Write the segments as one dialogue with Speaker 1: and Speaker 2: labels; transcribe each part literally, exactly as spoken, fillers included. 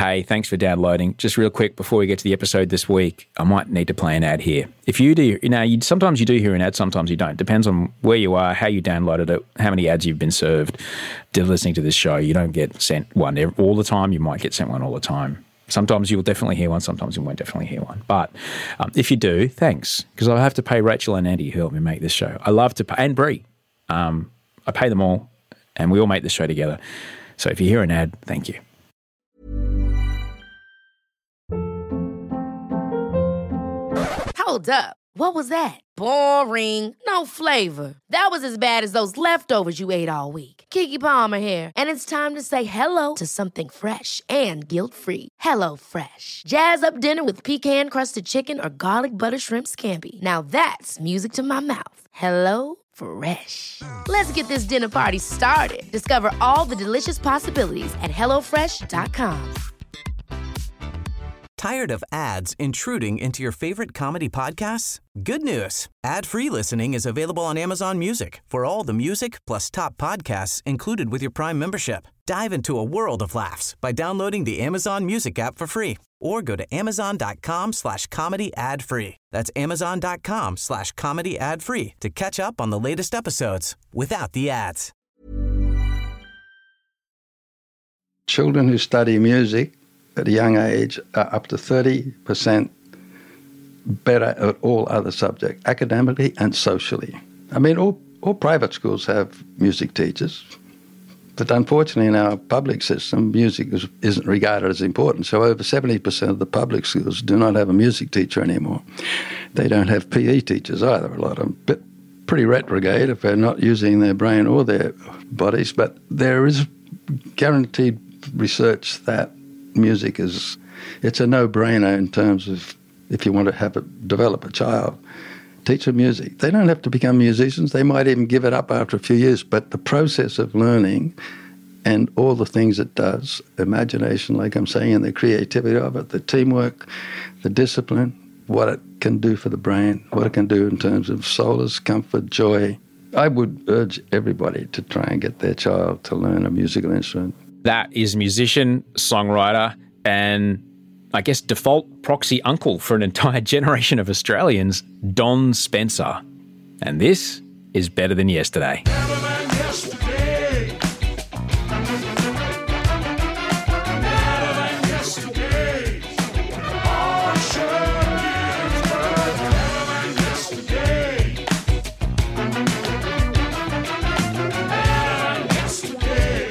Speaker 1: Hey, thanks for downloading. Just real quick before we get to the episode this week, I might need to play an ad here. If you do, you know, you, sometimes you do hear an ad, sometimes you don't. Depends on where you are, how you downloaded it, how many ads you've been served. To listening to this show, you don't get sent one all the time. You might get sent one all the time. Sometimes you will definitely hear one, sometimes you won't definitely hear one. But um, if you do, thanks, because I have to pay Rachel and Andy who help me make this show. I love to pay, and Brie. Um, I pay them all, and we all make this show together. So if you hear an ad, thank you.
Speaker 2: Hold up. What was that? Boring. No flavor. That was as bad as those leftovers you ate all week. Keke Palmer here, and it's time to say hello to something fresh and guilt-free. Hello Fresh. Jazz up dinner with pecan-crusted chicken or garlic butter shrimp scampi. Now that's music to my mouth. Hello Fresh. Let's get this dinner party started. Discover all the delicious possibilities at hello fresh dot com.
Speaker 3: Tired of ads intruding into your favorite comedy podcasts? Good news. Ad-free listening is available on Amazon Music for all the music plus top podcasts included with your Prime membership. Dive into a world of laughs by downloading the Amazon Music app for free or go to amazon.com slash comedy ad free. That's amazon.com slash comedy ad free to catch up on the latest episodes without the ads.
Speaker 4: Children who study music at a young age are up to thirty percent better at all other subjects, academically and socially. I mean, all, all private schools have music teachers, but unfortunately in our public system, music is, isn't regarded as important. So over seventy percent of the public schools do not have a music teacher anymore. They don't have P E teachers either, a lot of them. But pretty retrograde if they're not using their brain or their bodies. But there is guaranteed research that music is, it's a no-brainer in terms of if you want to have a, develop a child, teach them music. They don't have to become musicians. They might even give it up after a few years, but the process of learning and all the things it does, imagination, like I'm saying, and the creativity of it, the teamwork, the discipline, what it can do for the brain, what it can do in terms of solace, comfort, joy. I would urge everybody to try and get their child to learn a musical instrument.
Speaker 1: That is musician, songwriter, and I guess default proxy uncle for an entire generation of Australians, Don Spencer. And this is Better Than Yesterday.
Speaker 5: Better than yesterday. Better than yesterday. Oh, sure is better than yesterday. Better than yesterday.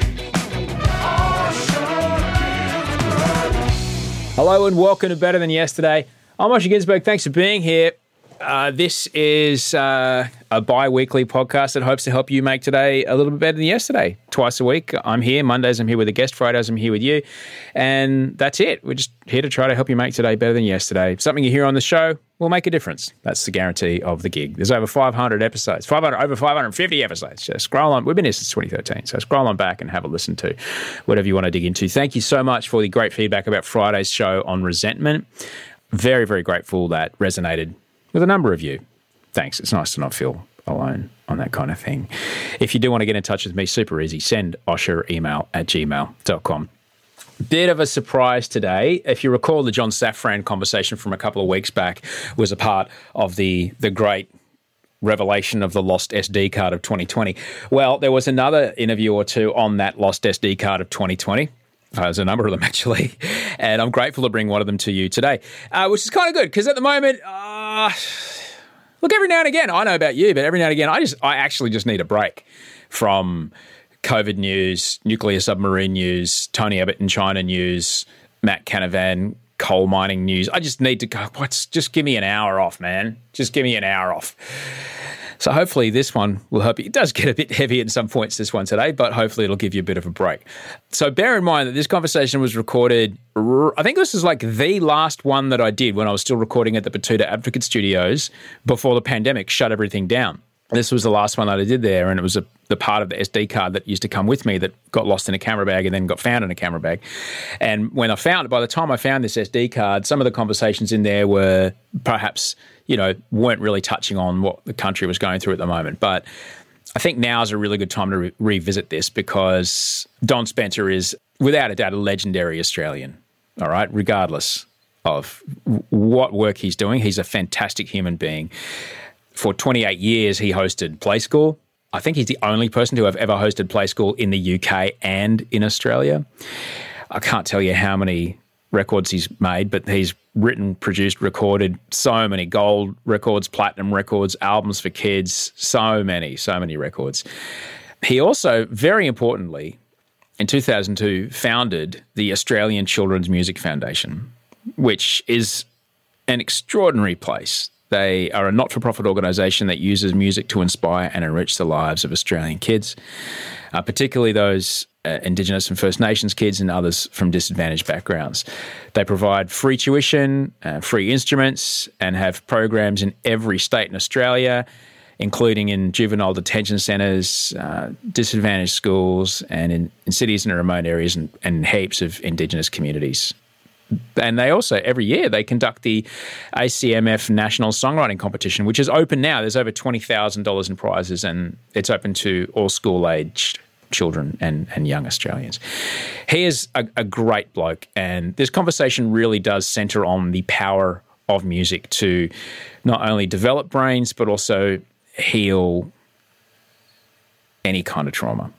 Speaker 1: Hello and welcome to Better Than Yesterday. I'm Osher Ginsberg. Thanks for being here. Uh, this is uh, a bi-weekly podcast that hopes to help you make today a little bit better than yesterday. Twice a week, I'm here. Mondays, I'm here with a guest. Fridays, I'm here with you. And that's it. We're just here to try to help you make today better than yesterday. Something you hear on the show will make a difference. That's the guarantee of the gig. There's over five hundred episodes, five hundred, over five hundred fifty episodes. So scroll on. We've been here since twenty thirteen. So scroll on back and have a listen to whatever you want to dig into. Thank you so much for the great feedback about Friday's show on resentment. Very, very grateful that resonated with a number of you. Thanks. It's nice to not feel alone on that kind of thing. If you do want to get in touch with me, super easy. Send Osher email at gmail dot com. Bit of a surprise today. If you recall, the John Safran conversation from a couple of weeks back was a part of the, the great revelation of the lost S D card of twenty twenty. Well, there was another interview or two on that lost S D card of twenty twenty. Uh, there's a number of them, actually. And I'm grateful to bring one of them to you today, uh, which is kind of good because at the moment, uh, look, every now and again, I know about you, but every now and again, I just, I actually just need a break from COVID news, nuclear submarine news, Tony Abbott in China news, Matt Canavan coal mining news. I just need to go, what's, just give me an hour off, man. Just give me an hour off. So hopefully this one will help you. It does get a bit heavy at some points, this one today, but hopefully it'll give you a bit of a break. So bear in mind that this conversation was recorded, I think this is like the last one that I did when I was still recording at the Batuta Advocate Studios before the pandemic shut everything down. This was the last one that I did there, and it was a, the part of the S D card that used to come with me that got lost in a camera bag and then got found in a camera bag. And when I found it, by the time I found this S D card, some of the conversations in there were perhaps, you know, weren't really touching on what the country was going through at the moment. But I think now is a really good time to re- revisit this because Don Spencer is, without a doubt, a legendary Australian. all right, regardless of what work he's doing. He's a fantastic human being. For twenty-eight years, he hosted Play School. I think he's the only person to have ever hosted Play School in the U K and in Australia. I can't tell you how many records he's made, but he's written, produced, recorded so many gold records, platinum records, albums for kids, so many, so many records. He also, very importantly, in two thousand two, founded the Australian Children's Music Foundation, which is an extraordinary place. They are a not-for-profit organisation that uses music to inspire and enrich the lives of Australian kids, uh, particularly those uh, Indigenous and First Nations kids and others from disadvantaged backgrounds. They provide free tuition, uh, free instruments, and have programs in every state in Australia, including in juvenile detention centres, uh, disadvantaged schools, and in, in cities and remote areas, and, and heaps of Indigenous communities. And they also, every year, they conduct the A C M F National Songwriting Competition, which is open now. There's over twenty thousand dollars in prizes, and it's open to all school-aged children and, and young Australians. He is a, a great bloke, and this conversation really does centre on the power of music to not only develop brains, but also heal any kind of trauma.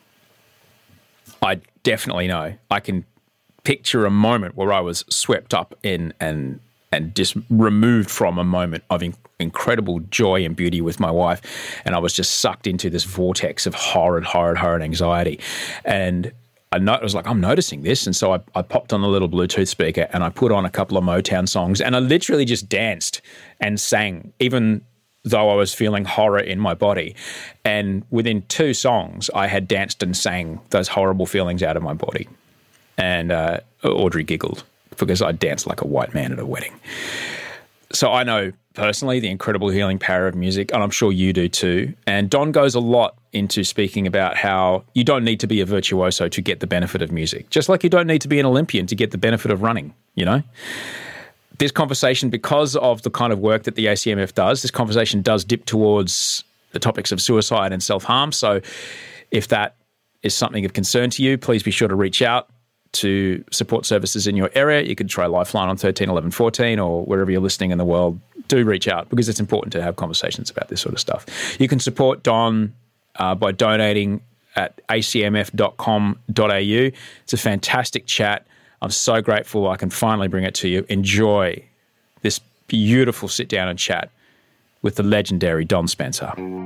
Speaker 1: I definitely know. I can picture a moment where I was swept up in and and just removed from a moment of in, incredible joy and beauty with my wife, and I was just sucked into this vortex of horrid, horrid, horrid anxiety. And I, know, I was like, I'm noticing this, and so I, I popped on a little Bluetooth speaker and I put on a couple of Motown songs, and I literally just danced and sang, even though I was feeling horror in my body. And within two songs, I had danced and sang those horrible feelings out of my body. And uh, Audrey giggled because I danced like a white man at a wedding. So I know personally the incredible healing power of music, and I'm sure you do too. And Don goes a lot into speaking about how you don't need to be a virtuoso to get the benefit of music, just like you don't need to be an Olympian to get the benefit of running, you know? This conversation, because of the kind of work that the A C M F does, this conversation does dip towards the topics of suicide and self-harm. So if that is something of concern to you, please be sure to reach out to support services in your area. You could try Lifeline on thirteen eleven fourteen or wherever you're listening in the world. Do reach out because it's important to have conversations about this sort of stuff. You can support Don uh, by donating at a c m f dot com dot a u. It's a fantastic chat. I'm so grateful I can finally bring it to you. Enjoy this beautiful sit down and chat with the legendary Don Spencer.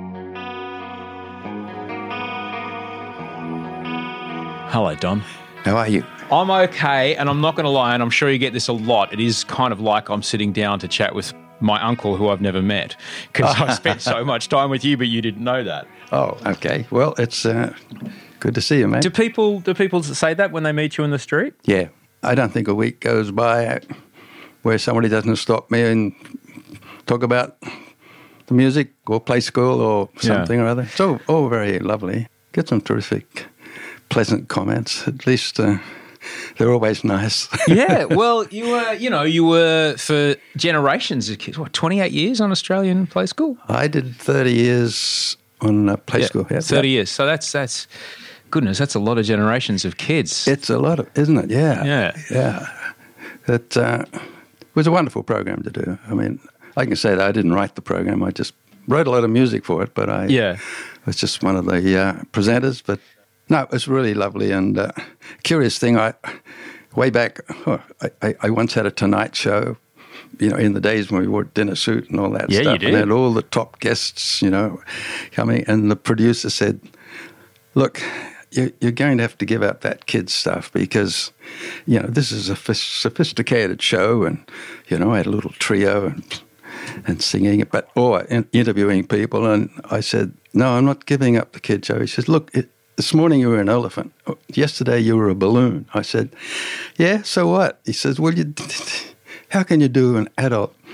Speaker 1: Hello, Don.
Speaker 4: How are you?
Speaker 1: I'm okay, and I'm not going to lie, and I'm sure you get this a lot. It is kind of like I'm sitting down to chat with my uncle who I've never met because I've spent so much time with you, but you didn't know that.
Speaker 4: Oh, okay. Well, it's uh, good to see you, mate.
Speaker 1: Do people do people say that when they meet you in the street?
Speaker 4: Yeah. I don't think a week goes by where somebody doesn't stop me and talk about the music or Play School or something yeah. or other. It's all, all very lovely. Get some terrific, pleasant comments. At least uh, they're always nice.
Speaker 1: Yeah, well, you were, you know, you were for generations of kids, what, twenty-eight years on Australian Play School?
Speaker 4: I did thirty years on uh, Play
Speaker 1: yeah,
Speaker 4: School. Yeah,
Speaker 1: thirty
Speaker 4: yeah.
Speaker 1: years. So that's, that's, goodness, that's a lot of generations of kids.
Speaker 4: It's a lot of, isn't it? Yeah.
Speaker 1: Yeah.
Speaker 4: Yeah. It uh, was a wonderful program to do. I mean, I can say that I didn't write the program. I just wrote a lot of music for it, but I
Speaker 1: yeah.
Speaker 4: was just one of the uh, presenters. But no, it was really lovely. And uh, curious thing, I way back, oh, I, I once had a Tonight Show, you know, in the days when we wore dinner suit and all that
Speaker 1: yeah,
Speaker 4: stuff.
Speaker 1: You did.
Speaker 4: And had all the top guests, you know, coming. And the producer said, look, you're going to have to give up that kids stuff because, you know, this is a sophisticated show, and, you know, I had a little trio and and singing, but or interviewing people, and I said, no, I'm not giving up the kid show. He says, look, it, this morning you were an elephant. Yesterday you were a balloon. I said, yeah, so what? He says, well, you, how can you do an adult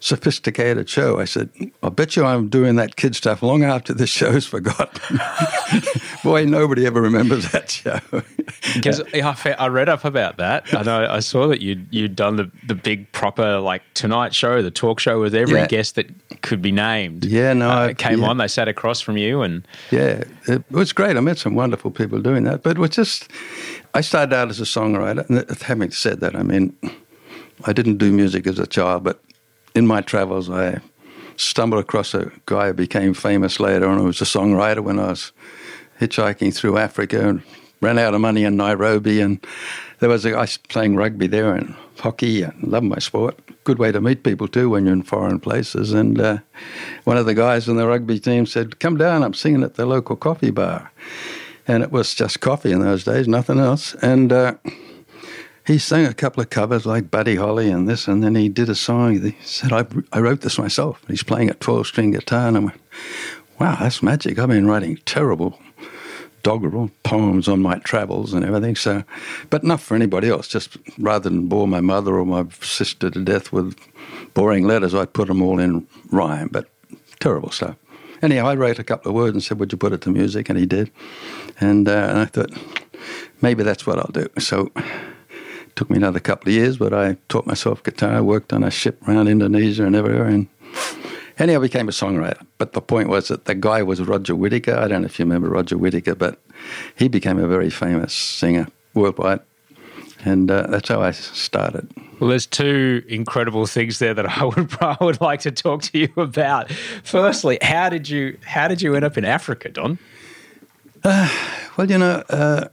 Speaker 4: sophisticated show. I said, I bet you I'm doing that kid stuff long after the show's forgotten. Boy, nobody ever remembers that show.
Speaker 1: Because I, I read up about that. I know I saw that you'd, you'd done the, the big proper like Tonight Show, the talk show with every
Speaker 4: Yeah.
Speaker 1: guest that could be named.
Speaker 4: Yeah, no,
Speaker 1: Uh,
Speaker 4: I-
Speaker 1: it came
Speaker 4: yeah.
Speaker 1: on, they sat across from you and...
Speaker 4: Yeah, it was great. I met some wonderful people doing that. But it was just, I started out as a songwriter. And having said that, I mean, I didn't do music as a child, but in my travels, I stumbled across a guy who became famous later on, who was a songwriter when I was hitchhiking through Africa and ran out of money in Nairobi. And there was a guy playing rugby there and hockey. I love my sport. Good way to meet people too when you're in foreign places. And uh, one of the guys in the rugby team said, come down, I'm singing at the local coffee bar. And it was just coffee in those days, nothing else. And uh, he sang a couple of covers like Buddy Holly and this, and then he did a song. He said, I, I wrote this myself. He's playing a twelve-string guitar, and I went, wow, that's magic. I've been writing terrible doggerel poems on my travels and everything, so, but not for anybody else. Just rather than bore my mother or my sister to death with boring letters, I put them all in rhyme, but terrible stuff. Anyhow, I wrote a couple of words and said, would you put it to music? And he did. And, uh, and I thought, maybe that's what I'll do. So it took me another couple of years, but I taught myself guitar, worked on a ship around Indonesia and everywhere, and anyhow, I became a songwriter. But the point was that the guy was Roger Whittaker. I don't know if you remember Roger Whittaker, but he became a very famous singer worldwide. And uh, that's how I started.
Speaker 1: Well, there's two incredible things there that I would I would like to talk to you about. Firstly, how did you how did you end up in Africa, Don?
Speaker 4: Uh, well, you know, uh,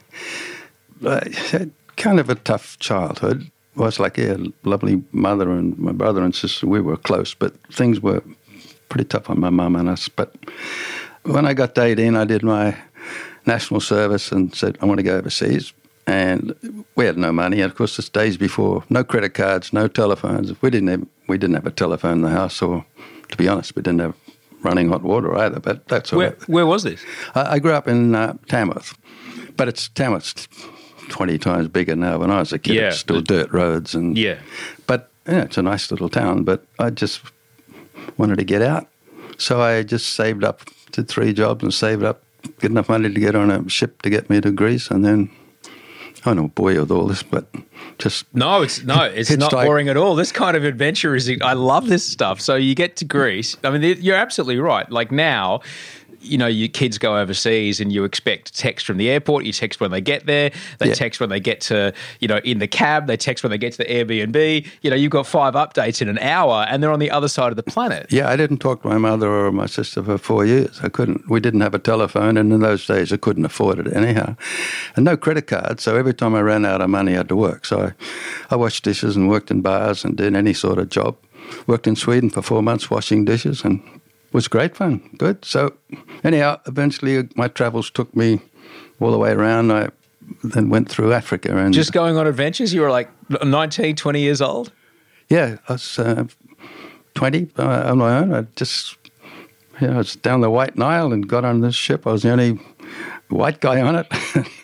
Speaker 4: I had kind of a tough childhood. I was like a lovely mother and my brother and sister. We were close, but things were pretty tough on my mum and us. But when I got to eighteen, I did my national service and said, I want to go overseas. And we had no money. And of course, it's days before, no credit cards, no telephones. We didn't have, we didn't have a telephone in the house, or to be honest, we didn't have running hot water either. But that's all
Speaker 1: Where,
Speaker 4: right.
Speaker 1: where was this?
Speaker 4: I, I grew up in uh, Tamworth, but it's Tamworth's twenty times bigger now. When I was a kid,
Speaker 1: Yeah.
Speaker 4: it's still dirt roads. And
Speaker 1: Yeah.
Speaker 4: But yeah, it's a nice little town, but I just wanted to get out. So I just saved up, did three jobs and saved up, get enough money to get on a ship to get me to Greece. And then, I don't bore you with all this, but just...
Speaker 1: No, it's no, it's not
Speaker 4: Hitchhike.
Speaker 1: boring at all. This kind of adventure is, I love this stuff. So you get to Greece. I mean, you're absolutely right. Like now, you know, your kids go overseas and you expect text from the airport. You text when they get there. They
Speaker 4: Yeah.
Speaker 1: text when they get to, you know, in the cab. They text when they get to the Airbnb. You know, you've got five updates in an hour and they're on the other side of the planet.
Speaker 4: Yeah, I didn't talk to my mother or my sister for four years. I couldn't. We didn't have a telephone, and in those days, I couldn't afford it anyhow. And no credit card, so every time I ran out of money, I had to work. So I, I washed dishes and worked in bars and did any sort of job. Worked in Sweden for four months washing dishes, and it was great fun. Good. So anyhow, eventually my travels took me all the way around. I then went through Africa. and
Speaker 1: Just going on adventures. You were like nineteen, twenty years old.
Speaker 4: Yeah, I was uh, twenty uh, on my own. I just, you know, I was down the White Nile and got on this ship. I was the only white guy on it.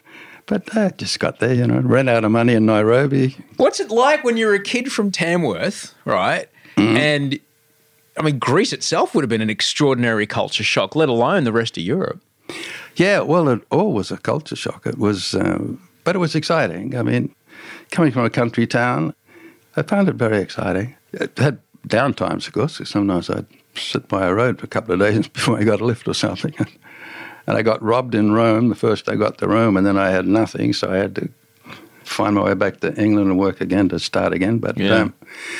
Speaker 4: But I just got there, you know, ran out of money in Nairobi.
Speaker 1: What's it like when you're a kid from Tamworth, right?
Speaker 4: Mm-hmm.
Speaker 1: And I mean, Greece itself would have been an extraordinary culture shock, let alone the rest of Europe.
Speaker 4: Yeah, well, it all was a culture shock. It was, um, but it was exciting. I mean, coming from a country town, I found it very exciting. It had down times, of course. Sometimes I'd sit by a road for a couple of days before I got a lift or something. And I got robbed in Rome the first I got to Rome, and then I had nothing, so I had to find my way back to England and work again to start again. But
Speaker 1: Yeah.
Speaker 4: um,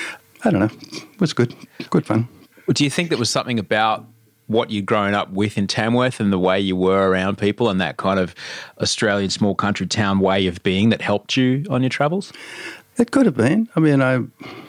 Speaker 4: I don't know. It was good. Good fun.
Speaker 1: Do you think there was something about what you'd grown up with in Tamworth and the way you were around people and that kind of Australian small country town way of being that helped you on your travels?
Speaker 4: It could have been. I mean, I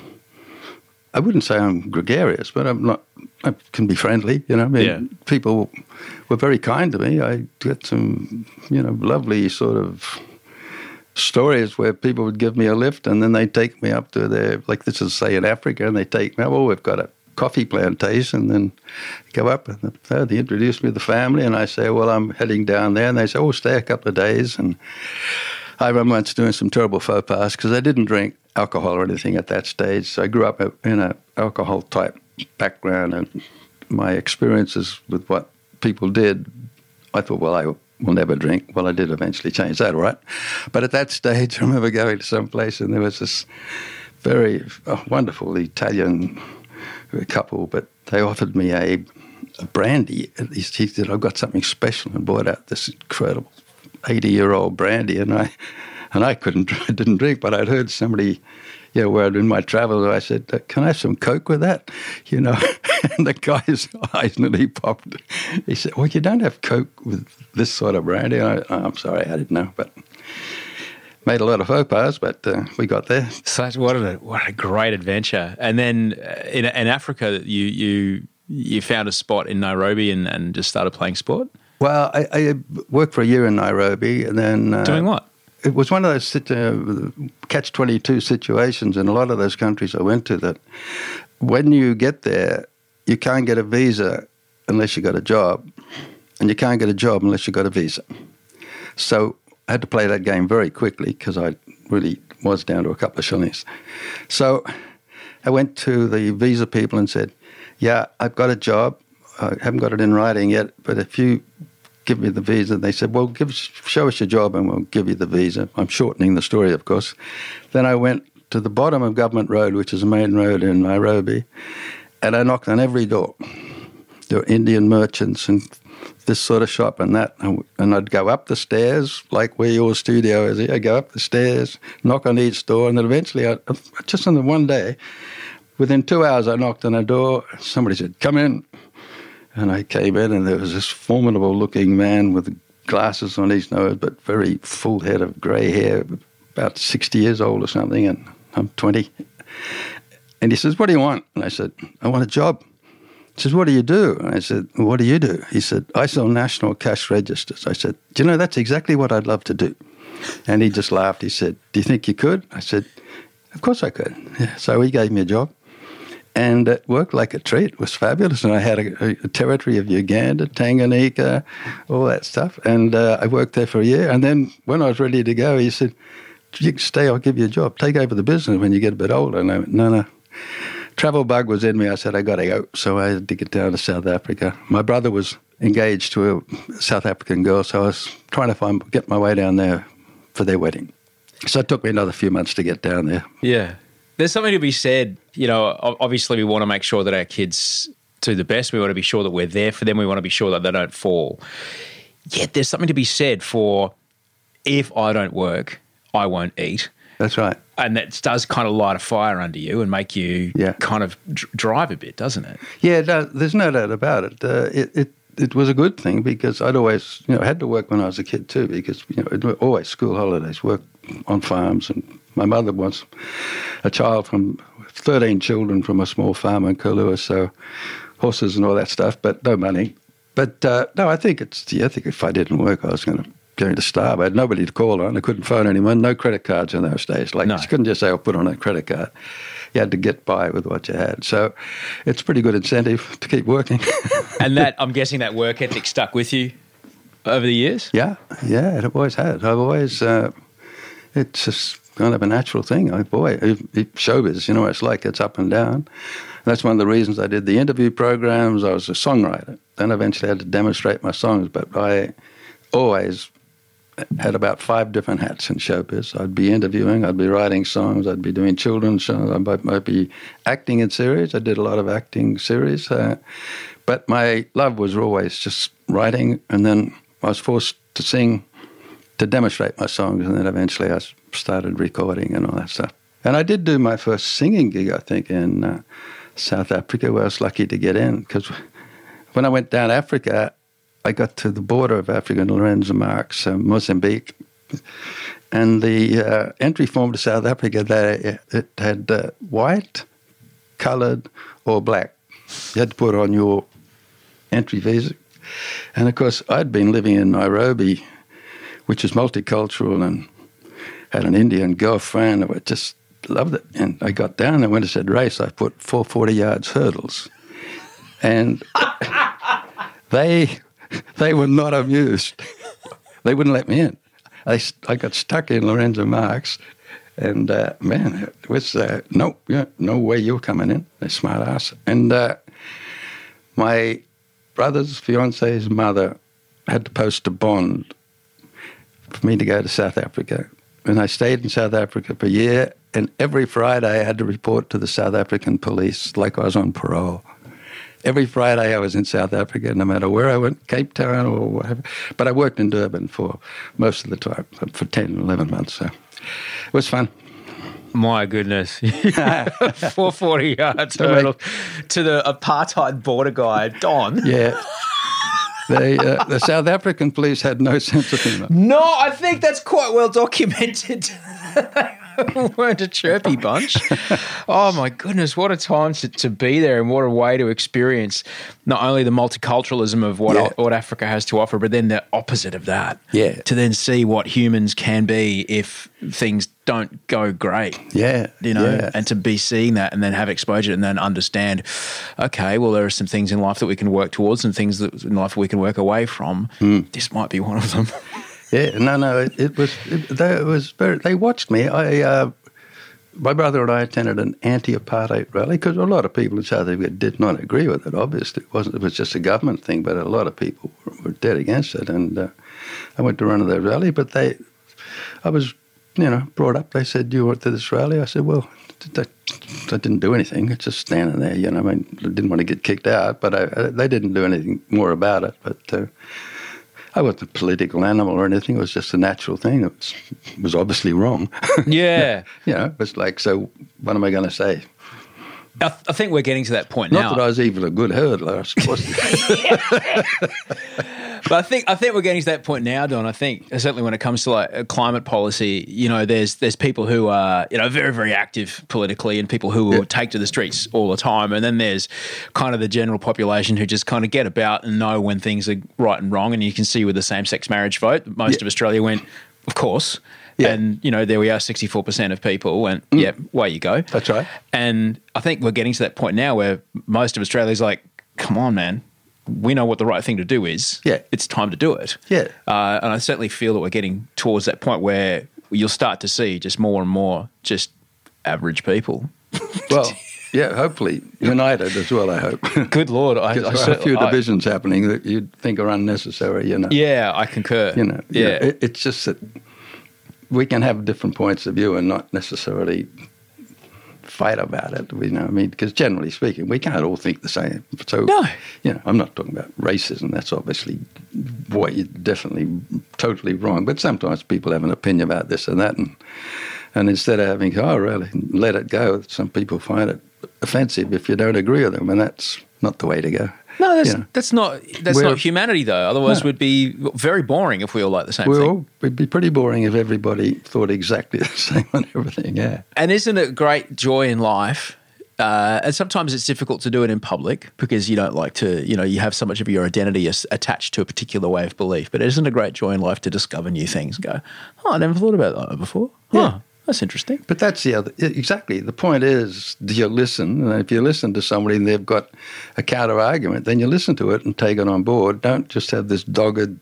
Speaker 4: I wouldn't say I'm gregarious, but I'm not. I can be friendly, you know. I mean,
Speaker 1: Yeah.
Speaker 4: people were very kind to me. I got some, you know, lovely sort of stories where people would give me a lift and then they take me up to their, like this is say in Africa, and they take me, oh, we've got a coffee plantation, and go up and uh, they introduce me to the family, and I say, well, I'm heading down there, and they say, oh, stay a couple of days. And I remember once doing some terrible faux pas because I didn't drink alcohol or anything at that stage. So I grew up in an alcohol-type background, and my experiences with what people did, I thought, well, I will never drink. Well, I did eventually change that, all right? But at that stage, I remember going to some place, and there was this very oh, wonderful Italian couple, but they offered me a, a brandy. He said, I've got something special, and brought out this incredible eighty-year-old brandy, and I and I couldn't, I didn't drink, but I'd heard somebody, you know, where in my travels, I said, can I have some Coke with that? You know, and the guy's eyes nearly popped. He said, well, you don't have Coke with this sort of brandy. I, I'm sorry, I didn't know, but made a lot of faux pas, but uh, we got there.
Speaker 1: Such what a what a great adventure! And then uh, in in Africa, you you you found a spot in Nairobi and, and just started playing sport.
Speaker 4: Well, I, I worked for a year in Nairobi, and then uh,
Speaker 1: doing what?
Speaker 4: It was one of those uh, catch twenty-two situations in a lot of those countries I went to, that when you get there, you can't get a visa unless you got a job, and you can't get a job unless you got a visa. So I had to play that game very quickly because I really was down to a couple of shillings. So I went to the visa people and said, yeah, I've got a job. I haven't got it in writing yet, but if you give me the visa, they said, well, give, show us your job and we'll give you the visa. I'm shortening the story, of course. Then I went to the bottom of Government Road, which is a main road in Nairobi, and I knocked on every door. There were Indian merchants and this sort of shop and that, and I'd go up the stairs, like where your studio is. I'd go up the stairs, knock on each door, and then eventually, I, just on the one day, within two hours, I knocked on a door. Somebody said, come in. And I came in, and there was this formidable-looking man with glasses on his nose, but very full head of grey hair, about sixty years old or something, and I'm twenty. And he says, what do you want? And I said, I want a job. He says, what do you do? And I said, what do you do? He said, I sell national cash registers. I said, do you know, that's exactly what I'd love to do. And he just laughed. He said, do you think you could? I said, of course I could. Yeah. So he gave me a job. And it worked like a treat. It was fabulous. And I had a, a territory of Uganda, Tanganyika, all that stuff. And uh, I worked there for a year. And then when I was ready to go, he said, you can stay, I'll give you a job. Take over the business when you get a bit older. And I went, no, no. Travel bug was in me. I said, I got to go. So I had to get down to South Africa. My brother was engaged to a South African girl, so I was trying to find get my way down there for their wedding. So it took me another few months to get down there.
Speaker 1: Yeah. There's something to be said, you know, obviously we want to make sure that our kids do the best. We want to be sure that we're there for them. We want to be sure that they don't fall. Yet there's something to be said for if I don't work, I won't eat.
Speaker 4: That's right.
Speaker 1: And that does kind of light a fire under you and make you
Speaker 4: yeah.
Speaker 1: kind of dr- drive a bit, doesn't it?
Speaker 4: Yeah, it does. There's no doubt about it. Uh, it, it it was a good thing because I'd always, you know, had to work when I was a kid too because, you know, it was always school holidays, work on farms. And my mother was a child from thirteen children from a small farm in Kailua, so horses and all that stuff, but no money. But uh, no, I think it's, yeah, I think if I didn't work, I was going to going to starve. I had nobody to call on. I couldn't phone anyone. No credit cards in those days. Like, no. You couldn't just say, I'll put on a credit card. You had to get by with what you had. So it's a pretty good incentive to keep working.
Speaker 1: And that, I'm guessing that work ethic stuck with you over the years?
Speaker 4: Yeah, yeah, it always has. I've always, uh, it's just kind of a natural thing. I, boy, showbiz, you know what it's like. It's up and down. And that's one of the reasons I did the interview programs. I was a songwriter. Then eventually I had to demonstrate my songs, but I always had about five different hats in showbiz. I'd be interviewing, I'd be writing songs, I'd be doing children's shows, I might, might be acting in series. I did a lot of acting series. Uh, but my love was always just writing, and then I was forced to sing to demonstrate my songs, and then eventually I started recording and all that stuff. And I did do my first singing gig, I think, in uh, South Africa, where I was lucky to get in, because when I went down Africa, I got to the border of Africa and Lorenzo Marques, uh, Mozambique, and the uh, entry form to South Africa, they, it had uh, white, coloured, or black. You had to put on your entry visa. And, of course, I'd been living in Nairobi, which is multicultural, and had an Indian girlfriend. I just loved it. And I got down, and when it said race, I put four forty yards hurdles. And they... They were not amused. They wouldn't let me in. I, I got stuck in Lorenzo Marques, And, uh, man, it was, uh, no, yeah, no way you're coming in. They're smart ass. And uh, my brother's fiance's mother had to post a bond for me to go to South Africa. And I stayed in South Africa for a year, and every Friday I had to report to the South African police like I was on parole. Every Friday I was in South Africa, no matter where I went, Cape Town or whatever. But I worked in Durban for most of the time, for ten, eleven months. So it was fun.
Speaker 1: My goodness. four forty yards hurdle to the apartheid border guy, Don.
Speaker 4: Yeah. They, uh, the South African police had no sense of humour.
Speaker 1: No, I think that's quite well documented. They weren't a chirpy bunch. Oh, my goodness, what a time to, to be there, and what a way to experience not only the multiculturalism of what
Speaker 4: Yeah.
Speaker 1: what Africa has to offer, but then the opposite of that.
Speaker 4: Yeah.
Speaker 1: To then see what humans can be if things don't go great.
Speaker 4: Yeah.
Speaker 1: You know,
Speaker 4: yeah.
Speaker 1: and to be seeing that and then have exposure and then understand, okay, well, there are some things in life that we can work towards and things that in life we can work away from.
Speaker 4: Mm.
Speaker 1: This might be one of them.
Speaker 4: Yeah, no, no, it, it was, it, they, it was very, they watched me. I, uh, my brother and I attended an anti-apartheid rally because a lot of people in South Africa did not agree with it, obviously. It wasn't, it was just a government thing, but a lot of people were, were dead against it. And uh, I went to run to that rally, but they, I was, you know, brought up. They said, you went to this rally? I said, well, I, I didn't do anything. It's just standing there, you know. I mean, I didn't want to get kicked out, but I, I, they didn't do anything more about it. But uh, I wasn't a political animal or anything. It was just a natural thing. It was, it was obviously wrong.
Speaker 1: Yeah.
Speaker 4: You know, it was like, so what am I going to say?
Speaker 1: I, th- I think we're getting to that point
Speaker 4: Not
Speaker 1: now.
Speaker 4: that I was even a good hurdler, I suppose.
Speaker 1: But I think I think we're getting to that point now, Don. I think certainly when it comes to like climate policy, you know, there's there's people who are, you know, very, very active politically and people who will
Speaker 4: Yeah.
Speaker 1: take to the streets all the time. And then there's kind of the general population who just kind of get about and know when things are right and wrong. And you can see with the same-sex marriage vote, most
Speaker 4: Yeah.
Speaker 1: of Australia went, of course.
Speaker 4: Yeah.
Speaker 1: And, you know, there we are, sixty-four percent of people went, yeah, away you go.
Speaker 4: That's right.
Speaker 1: And I think we're getting to that point now where most of Australia's like, come on, man. We know what the right thing to do is.
Speaker 4: Yeah.
Speaker 1: It's time to do it.
Speaker 4: Yeah.
Speaker 1: Uh, and I certainly feel that we're getting towards that point where you'll start to see just more and more just average people.
Speaker 4: Well, yeah, hopefully united as well, I hope.
Speaker 1: Good Lord. I,
Speaker 4: Because
Speaker 1: I
Speaker 4: there are a
Speaker 1: cer-
Speaker 4: few
Speaker 1: I-
Speaker 4: divisions happening that you'd think are unnecessary, you know.
Speaker 1: Yeah, I concur.
Speaker 4: You know, you
Speaker 1: yeah.
Speaker 4: know, it, it's just that we can have different points of view and not necessarily fight about it. You know, I mean, because generally speaking, we can't all think the same. So,
Speaker 1: No.
Speaker 4: you know, I'm not talking about racism. That's obviously way definitely totally wrong. But sometimes people have an opinion about this and that, and and instead of having, oh, really, let it go. Some people find it offensive if you don't agree with them, and that's not the way to go.
Speaker 1: No, that's
Speaker 4: You know.
Speaker 1: that's not that's
Speaker 4: We're-
Speaker 1: not humanity though. Otherwise,
Speaker 4: No.
Speaker 1: we'd be very boring if we all like the same
Speaker 4: We're
Speaker 1: thing.
Speaker 4: all, it'd be pretty boring if everybody thought exactly the same on everything, yeah.
Speaker 1: And isn't it great joy in life? Uh, and sometimes it's difficult to do it in public because you don't like to, you know, you have so much of your identity as, attached to a particular way of belief. But isn't it a great joy in life to discover new things? Go, oh, I never thought about that before.
Speaker 4: Yeah.
Speaker 1: Huh, that's interesting.
Speaker 4: But that's the other, exactly. The point is, do you listen? And if you listen to somebody and they've got a counter argument, then you listen to it and take it on board. Don't just have this dogged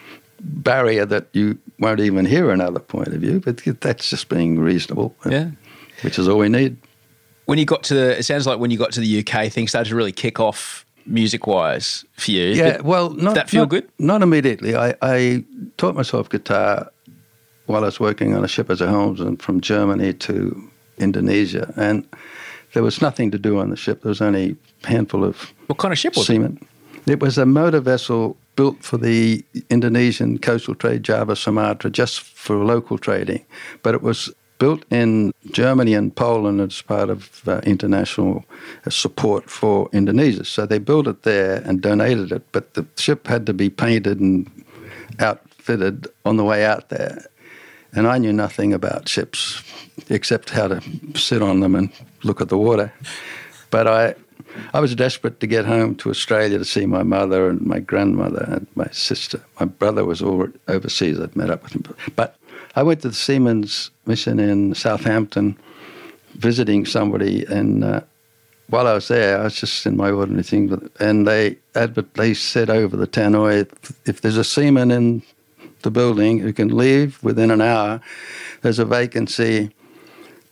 Speaker 4: barrier that you won't even hear another point of view. But that's just being reasonable,
Speaker 1: Yeah.
Speaker 4: which is all we need.
Speaker 1: When you got to the, it sounds like when you got to the U K, things started to really kick off music-wise for you.
Speaker 4: Yeah,
Speaker 1: Did-
Speaker 4: well, not,
Speaker 1: did that feel
Speaker 4: not-
Speaker 1: good?
Speaker 4: Not immediately. I, I taught myself guitar while I was working on a ship as a helmsman from Germany to Indonesia, and there was nothing to do on the ship. There was only a handful of
Speaker 1: What kind of ship was it?
Speaker 4: seamen. It was a motor vessel built for the Indonesian coastal trade, Java, Sumatra, just for local trading, but it was built in Germany and Poland as part of uh, international uh, support for Indonesia. So they built it there and donated it, but the ship had to be painted and outfitted on the way out there. And I knew nothing about ships except how to sit on them and look at the water. But I I was desperate to get home to Australia to see my mother and my grandmother and my sister. My brother was all overseas. I'd met up with him. But I went to the Seamen's Mission in Southampton visiting somebody, and uh, while I was there, I was just in my ordinary thing, and they advert, they said over the tannoy, if, if there's a seaman in the building who can leave within an hour, there's a vacancy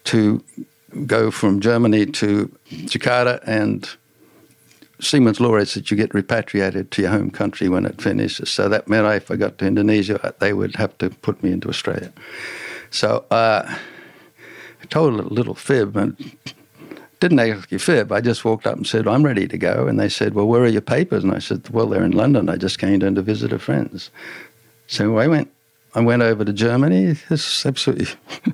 Speaker 4: to go from Germany to Jakarta, and Siemens law is that you get repatriated to your home country when it finishes. So that meant if I got to Indonesia, they would have to put me into Australia. So uh, I told a little fib, and didn't actually fib. I just walked up and said, I'm ready to go. And they said, well, where are your papers? And I said, well, they're in London. I just came down to visit a friend. So I went I went over to Germany. This is absolutely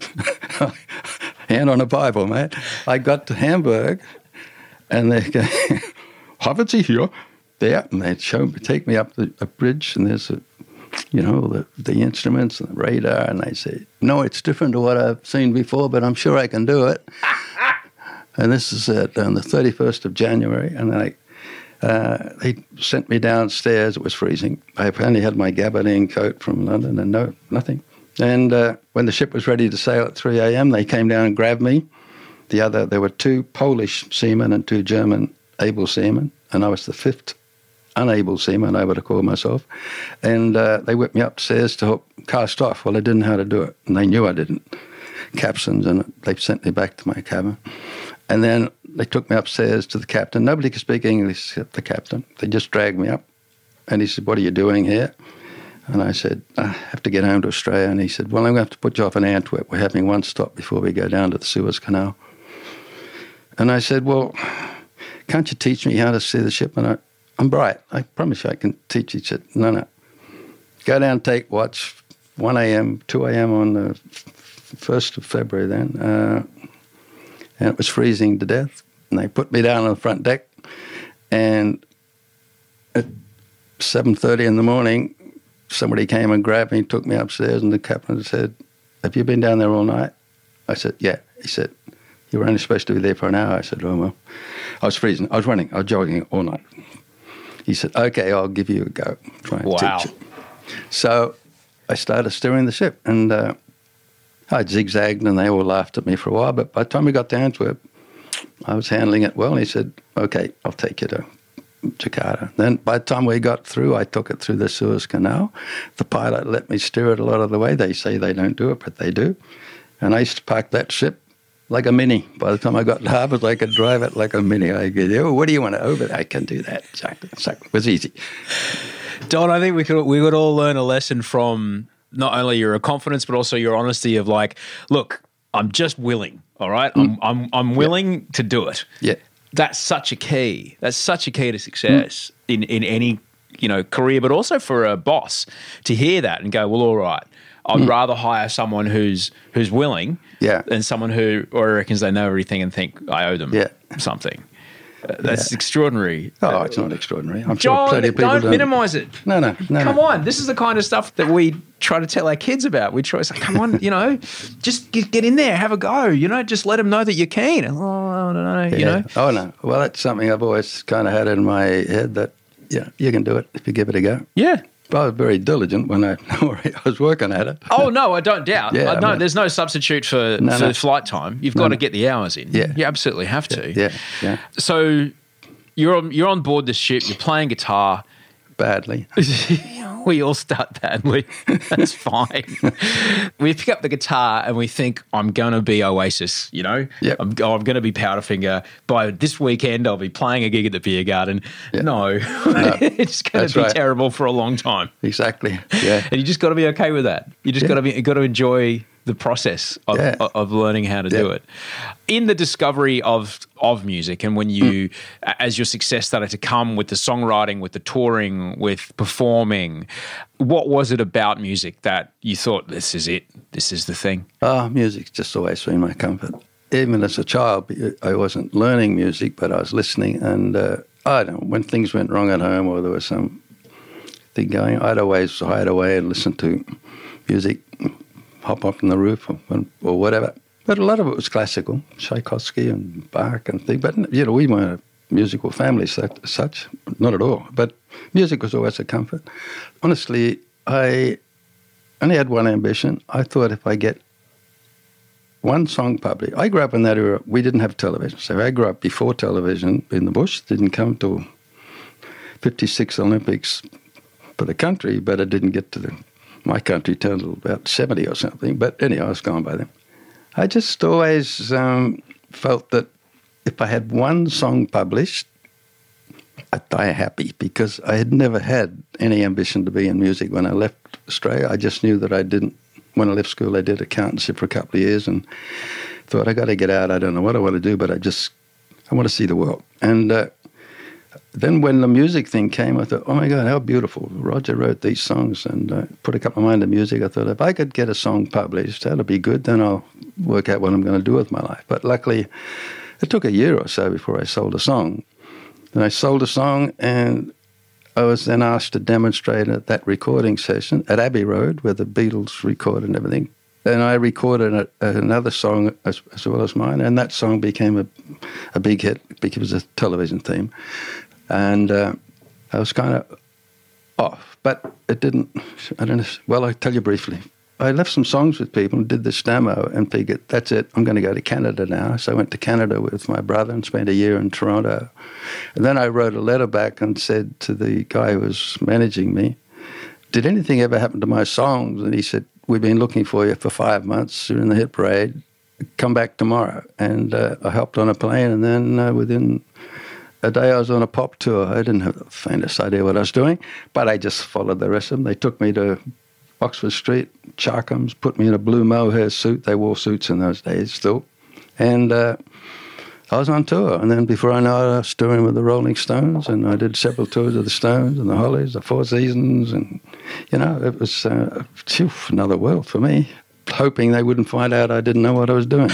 Speaker 4: hand on a Bible, mate. I got to Hamburg, and they go, haben Sie hier? There. And they'd show me, take me up the a bridge, and there's a, you know, the, the instruments and the radar, and they say, no, it's different to what I've seen before, but I'm sure I can do it. And this is uh, on the thirty-first of January, and they, uh, they sent me downstairs. It was freezing. I only had my gabardine coat from London and no, nothing. And uh, when the ship was ready to sail at three a.m., they came down and grabbed me. The other, there were two Polish seamen and two German able seamen, and I was the fifth unable seaman, I would have called myself. And uh, they whipped me upstairs to help cast off. Well, I didn't know how to do it, and they knew I didn't. Capsins, and they sent me back to my cabin. And then they took me upstairs to the captain. Nobody could speak English except the captain. They just dragged me up. And he said, what are you doing here? And I said, I have to get home to Australia. And he said, well, I'm going to have to put you off in Antwerp. We're having one stop before we go down to the Suez Canal. And I said, well, can't you teach me how to steer the ship? And I, I'm bright. I promise you I can teach you. He said, no, no. Go down, take watch, one a.m., two a.m. on the first of February then. Uh, and it was freezing to death. And they put me down on the front deck. And at seven thirty in the morning, somebody came and grabbed me, took me upstairs, and the captain said, have you been down there all night? I said, yeah. He said, you were only supposed to be there for an hour. I said, oh, well. I was freezing. I was running. I was jogging all night. He said, okay, I'll give you a go. Try and
Speaker 1: Wow.
Speaker 4: teach you. So I started steering the ship, and uh, I zigzagged, and they all laughed at me for a while. But by the time we got to Antwerp, I was handling it well. And he said, okay, I'll take you to Jakarta. Then by the time we got through, I took it through the Suez Canal. The pilot let me steer it a lot of the way. They say they don't do it, but they do. And I used to park that ship like a Mini. By the time I got to harbour, I could drive it like a Mini. I go, oh, what do you want to over? I can do that. Exactly. Exactly. It was easy.
Speaker 1: Don, I think we could we would all learn a lesson from not only your confidence but also your honesty of like, look, I'm just willing, all right? Mm. I'm I'm I'm willing yeah. to do it.
Speaker 4: Yeah.
Speaker 1: That's such a key. That's such a key to success mm. in, in any, you know, career, but also for a boss to hear that and go, well, all right, I'd mm. rather hire someone who's who's willing
Speaker 4: yeah.
Speaker 1: than someone who or reckons they know everything and think I owe them
Speaker 4: yeah.
Speaker 1: something. Uh, that's
Speaker 4: yeah.
Speaker 1: extraordinary.
Speaker 4: Oh, it's not extraordinary. I'm
Speaker 1: John,
Speaker 4: sure plenty of people
Speaker 1: don't
Speaker 4: don't
Speaker 1: minimise it.
Speaker 4: No, no, no.
Speaker 1: Come
Speaker 4: no.
Speaker 1: on. This is the kind of stuff that we try to tell our kids about. We try to say, come on, you know, just get, get in there, have a go, you know, just let them know that you're keen. Oh, I don't know,
Speaker 4: yeah.
Speaker 1: you know.
Speaker 4: Oh, no. Well, that's something I've always kind of had in my head that, yeah, you can do it if you give it a go.
Speaker 1: Yeah.
Speaker 4: I was very diligent when I, I was working at it.
Speaker 1: Oh, no, I don't doubt.
Speaker 4: Yeah,
Speaker 1: I, no,
Speaker 4: I mean,
Speaker 1: there's no substitute for,
Speaker 4: no,
Speaker 1: for
Speaker 4: no.
Speaker 1: flight time. You've
Speaker 4: No,
Speaker 1: got
Speaker 4: no.
Speaker 1: to get the hours in.
Speaker 4: Yeah.
Speaker 1: You absolutely have to.
Speaker 4: Yeah, yeah.
Speaker 1: So you're on, you're on board the ship, you're playing guitar.
Speaker 4: Badly.
Speaker 1: We all start badly. That's fine. We pick up the guitar and we think, I'm going to be Oasis, you know?
Speaker 4: Yep.
Speaker 1: I'm, oh, I'm going to be Powderfinger. By this weekend, I'll be playing a gig at the Beer Garden.
Speaker 4: Yep.
Speaker 1: No.
Speaker 4: No.
Speaker 1: It's going
Speaker 4: That's
Speaker 1: to be
Speaker 4: right.
Speaker 1: terrible for a long time.
Speaker 4: Exactly. Yeah.
Speaker 1: And you just got to be okay with that. You just
Speaker 4: Yeah.
Speaker 1: got to be, you got to enjoy the process of,
Speaker 4: Yeah.
Speaker 1: of learning how to
Speaker 4: Yeah.
Speaker 1: do it. In the discovery of of music and when you, mm. as your success started to come with the songwriting, with the touring, with performing, what was it about music that you thought, this is it, this is the thing?
Speaker 4: Oh, music's just always been my comfort. Even as a child, I wasn't learning music, but I was listening. And uh, I don't know, when things went wrong at home or there was some thing going, I'd always hide away and listen to music, hop up on the roof or, or whatever. But a lot of it was classical, Tchaikovsky and Bach and things. But, you know, we weren't a musical family such, such, not at all. But music was always a comfort. Honestly, I only had one ambition. I thought if I get one song published, I grew up in that era, we didn't have television. So I grew up before television in the bush. It didn't come till fifty-six Olympics for the country, but it didn't get to the, my country till about seventy or something. But anyhow, I was gone by then. I just always um, felt that if I had one song published, I'd die happy, because I had never had any ambition to be in music when I left Australia. I just knew that I didn't. When I left school, I did accountancy for a couple of years and thought, I got to get out. I don't know what I want to do, but I just, I want to see the world. And uh, then when the music thing came, I thought, oh my God, how beautiful. Roger wrote these songs and uh, put a couple of mind to music. I thought, if I could get a song published, that'll be good. Then I'll work out what I'm going to do with my life. But luckily, it took a year or so before I sold a song. And I sold a song, and I was then asked to demonstrate at that recording session at Abbey Road, where the Beatles recorded and everything. And I recorded a, another song as, as well as mine, and that song became a, a big hit because it was a television theme. And uh, I was kind of off, but it didn't, I don't know, well, I'll tell you briefly. I left some songs with people and did this demo and figured, that's it, I'm going to go to Canada now. So I went to Canada with my brother and spent a year in Toronto. And then I wrote a letter back and said to the guy who was managing me, did anything ever happen to my songs? And he said, we've been looking for you for five months. You're in the hit parade. Come back tomorrow. And uh, I hopped on a plane, and then uh, within a day I was on a pop tour. I didn't have the faintest idea what I was doing, but I just followed the rest of them. They took me to Oxford Street, Charkham's, put me in a blue mohair suit. They wore suits in those days still. And uh, I was on tour. And then before I know it, I was touring with the Rolling Stones, and I did several tours of the Stones and the Hollies, the Four Seasons. And, you know, it was uh, phew, another world for me, hoping they wouldn't find out I didn't know what I was doing.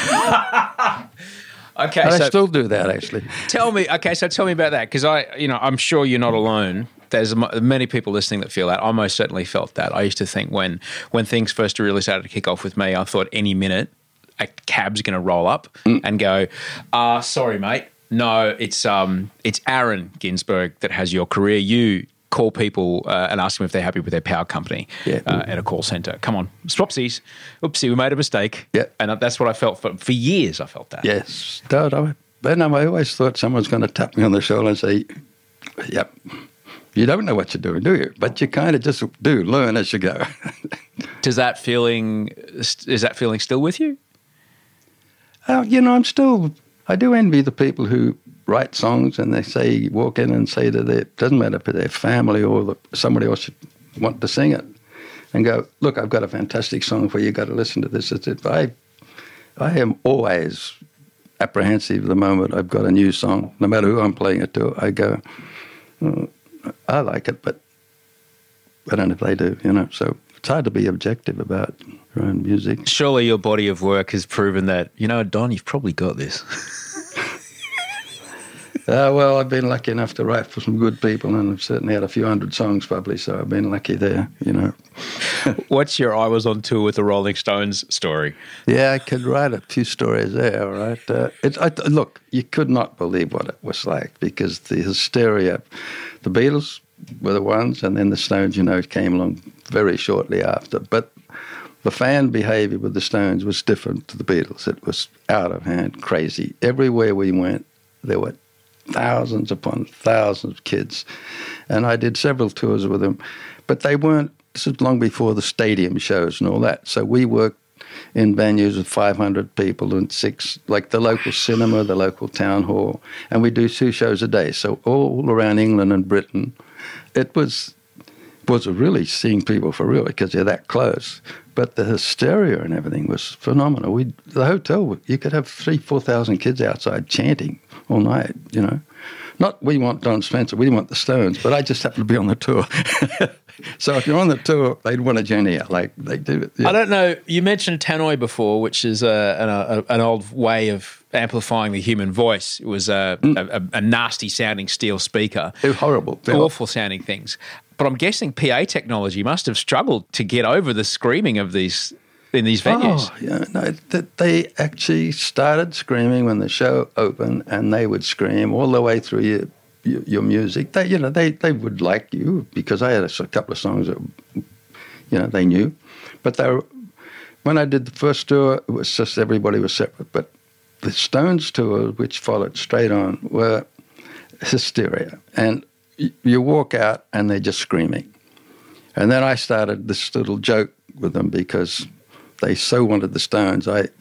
Speaker 1: Okay,
Speaker 4: and
Speaker 1: so
Speaker 4: I still do that, actually.
Speaker 1: Tell me, okay, so tell me about that, because I, you know, I'm sure you're not alone. There's many people listening that feel that. I most certainly felt that. I used to think when when things first really started to kick off with me, I thought any minute a cab's going to roll up mm. and go, uh, sorry, mate, no, it's um, it's Aaron Ginsberg that has your career. You call people uh, and ask them if they're happy with their power company yeah. uh, at a call centre. Come on, swapsies. Oopsie, we made a mistake.
Speaker 4: Yeah.
Speaker 1: And that's what I felt for, for years. I felt that.
Speaker 4: Yes. No, no, but no, I always thought someone's going to tap me on the shoulder and say, yep, you don't know what you're doing, do you? But you kind of just do learn as you go.
Speaker 1: Does that feeling, is that feeling still with you?
Speaker 4: Uh, you know, I'm still, I do envy the people who write songs and they say, walk in and say to their, doesn't matter if their family or the, somebody else should want to sing it, and go, look, I've got a fantastic song for you, you've got to listen to this. It's it. I, I am always apprehensive the moment I've got a new song, no matter who I'm playing it to. I go, oh, I like it, but I don't know if they do, you know, so it's hard to be objective about your own music.
Speaker 1: Surely your body of work has proven that, you know, Don, you've probably got this.
Speaker 4: Uh, well, I've been lucky enough to write for some good people, and I've certainly had a few hundred songs published, so I've been lucky there, you know.
Speaker 1: What's your I was on tour with the Rolling Stones story?
Speaker 4: Yeah, I could write a few stories there, all right. Uh, it, I, look, you could not believe what it was like, because the hysteria, the Beatles were the ones, and then the Stones, you know, came along very shortly after. But the fan behaviour with the Stones was different to the Beatles. It was out of hand, crazy. Everywhere we went, there were thousands upon thousands of kids. And I did several tours with them. But they weren't, this was long before the stadium shows and all that. So we worked in venues with five hundred people and six, like the local cinema, the local town hall. And we do two shows a day. So all around England and Britain, it was was really seeing people for real because they're that close. But the hysteria and everything was phenomenal. We, the hotel, you could have three, four thousand kids outside chanting all night, you know. Not we want Don Spencer, we want the Stones, but I just happened to be on the tour. So if you're on the tour, they'd want to journey out like they do. Yeah.
Speaker 1: I don't know, you mentioned tannoy before, which is a, an, a, an old way of amplifying the human voice. It was a, mm. a, a nasty sounding steel speaker.
Speaker 4: It was horrible.
Speaker 1: Awful sounding things. But I'm guessing P A technology must have struggled to get over the screaming of these in these venues.
Speaker 4: Oh, yeah, no, that they actually started screaming when the show opened, and they would scream all the way through your your, your music. They, you know, they, they would like you because I had a, a couple of songs that, you know, they knew. But they were, when I did the first tour, it was just everybody was separate. But the Stones tour, which followed straight on, were hysteria. And you walk out and they're just screaming. And then I started this little joke with them because they so wanted the Stones. I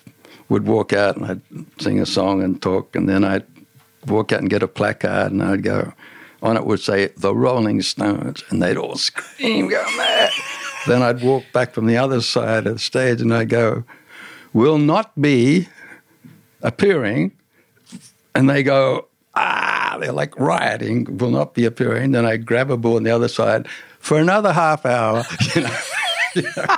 Speaker 4: would walk out and I'd sing a song and talk, and then I'd walk out and get a placard, and I'd go, on it would say, the Rolling Stones, and they'd all scream, go mad. Then I'd walk back from the other side of the stage, and I'd go, will not be appearing, and they go, ah, they're like rioting, will not be appearing. Then I'd grab a ball on the other side for another half hour, you know, you know.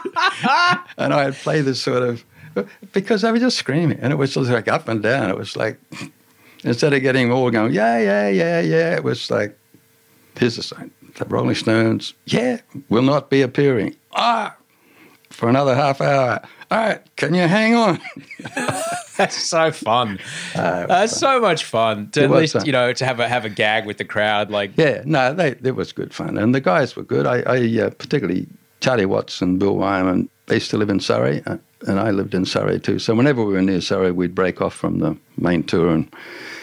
Speaker 4: And I'd play this sort of, because I was just screaming, and it was just like up and down. It was like, instead of getting all going, yeah, yeah, yeah, yeah, it was like, here's the sign, the Rolling Stones, yeah, will not be appearing. Ah, for another half hour. All right, can you hang on?
Speaker 1: That's so fun. Uh, That's fun. So much fun. To at least, fun. you know, to have a have a gag with the crowd. Like,
Speaker 4: yeah, no, they, it was good fun. And the guys were good. I, I uh, particularly Charlie Watts and Bill Wyman, they used to live in Surrey, uh, and I lived in Surrey too. So whenever we were near Surrey, we'd break off from the main tour and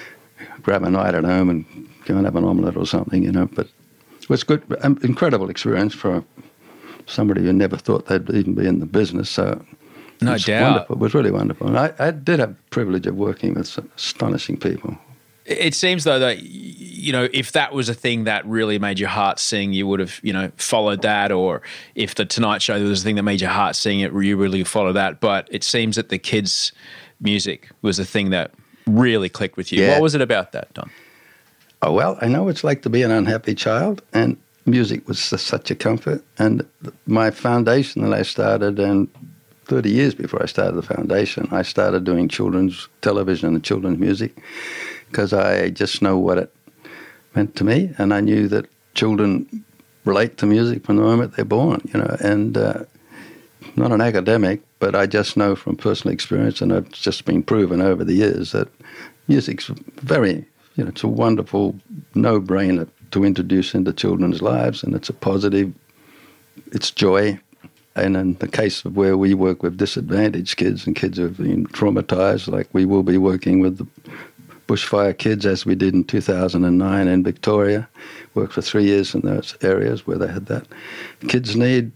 Speaker 4: grab a night at home and go and have an omelette or something, you know. But it was good, um, incredible experience for somebody who never thought they'd even be in the business. So
Speaker 1: no
Speaker 4: it
Speaker 1: doubt.
Speaker 4: Wonderful. It was really wonderful. And I, I did have the privilege of working with some astonishing people.
Speaker 1: It seems, though, that, you know, if that was a thing that really made your heart sing, you would have, you know, followed that. Or if the Tonight Show was a thing that made your heart sing, it you really followed that. But it seems that the kids' music was a thing that really clicked with you. Yeah. What was it about that, Don?
Speaker 4: Oh, well, I know what it's like to be an unhappy child, and music was such a comfort. And my foundation that I started, and thirty years before I started the foundation, I started doing children's television and children's music, because I just know what it meant to me, and I knew that children relate to music from the moment they're born, you know, and uh, not an academic, but I just know from personal experience, and it's just been proven over the years, that music's very, you know, it's a wonderful no-brainer to introduce into children's lives, and it's a positive, it's joy. And in the case of where we work with disadvantaged kids and kids who have been traumatized, like we will be working with the bushfire kids, as we did in two thousand nine in Victoria, worked for three years in those areas where they had that. Kids need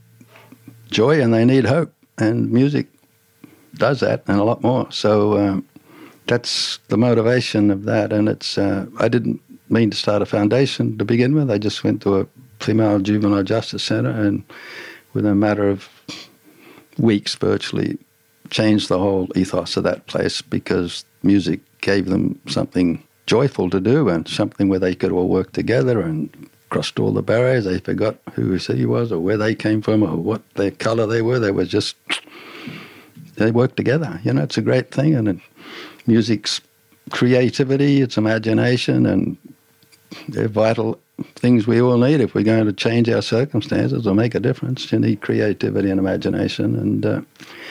Speaker 4: joy and they need hope, and music does that and a lot more. So um, that's the motivation of that. And it's uh, I didn't mean to start a foundation to begin with. I just went to a female juvenile justice centre, and within a matter of weeks virtually changed the whole ethos of that place, because music gave them something joyful to do and something where they could all work together and crossed all the barriers. They forgot who the city was or where they came from or what their colour they were. They were just, they worked together. You know, it's a great thing. And it, music's creativity, its imagination, and they're vital things we all need if we're going to change our circumstances or make a difference. You need creativity and imagination. And uh,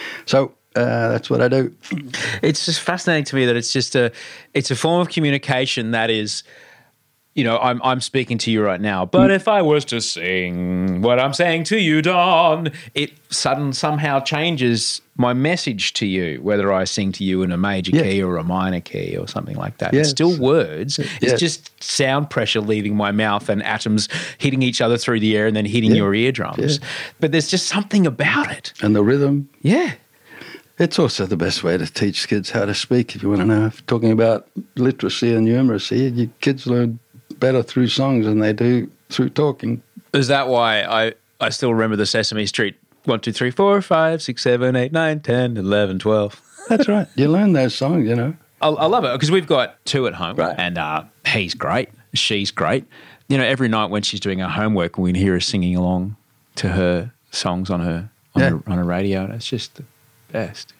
Speaker 4: so uh, that's what I do.
Speaker 1: It's just fascinating to me that it's just a, it's a form of communication that is, you know, I'm I'm speaking to you right now, but mm. if I was to sing what I'm saying to you, Don, it sudden somehow changes my message to you, whether I sing to you in a major yeah. key or a minor key or something like that. Yeah, it's still it's, words. Yeah. It's just sound pressure leaving my mouth and atoms hitting each other through the air and then hitting yeah. your eardrums. Yeah. But there's just something about it.
Speaker 4: And the rhythm.
Speaker 1: Yeah.
Speaker 4: It's also the best way to teach kids how to speak, if you want to know. If talking about literacy and numeracy, you kids learn better through songs than they do through talking.
Speaker 1: Is that why I, I still remember the Sesame Street one, two, three, four, five, six, seven, eight, nine, ten, eleven, twelve?
Speaker 4: That's right. You learn those songs, you know.
Speaker 1: I, I love it because we've got two at home,
Speaker 4: right.
Speaker 1: and uh, he's great. She's great. You know, every night when she's doing her homework, we can hear her singing along to her songs on her on,
Speaker 4: yeah.
Speaker 1: her, on her radio. And it's just the best.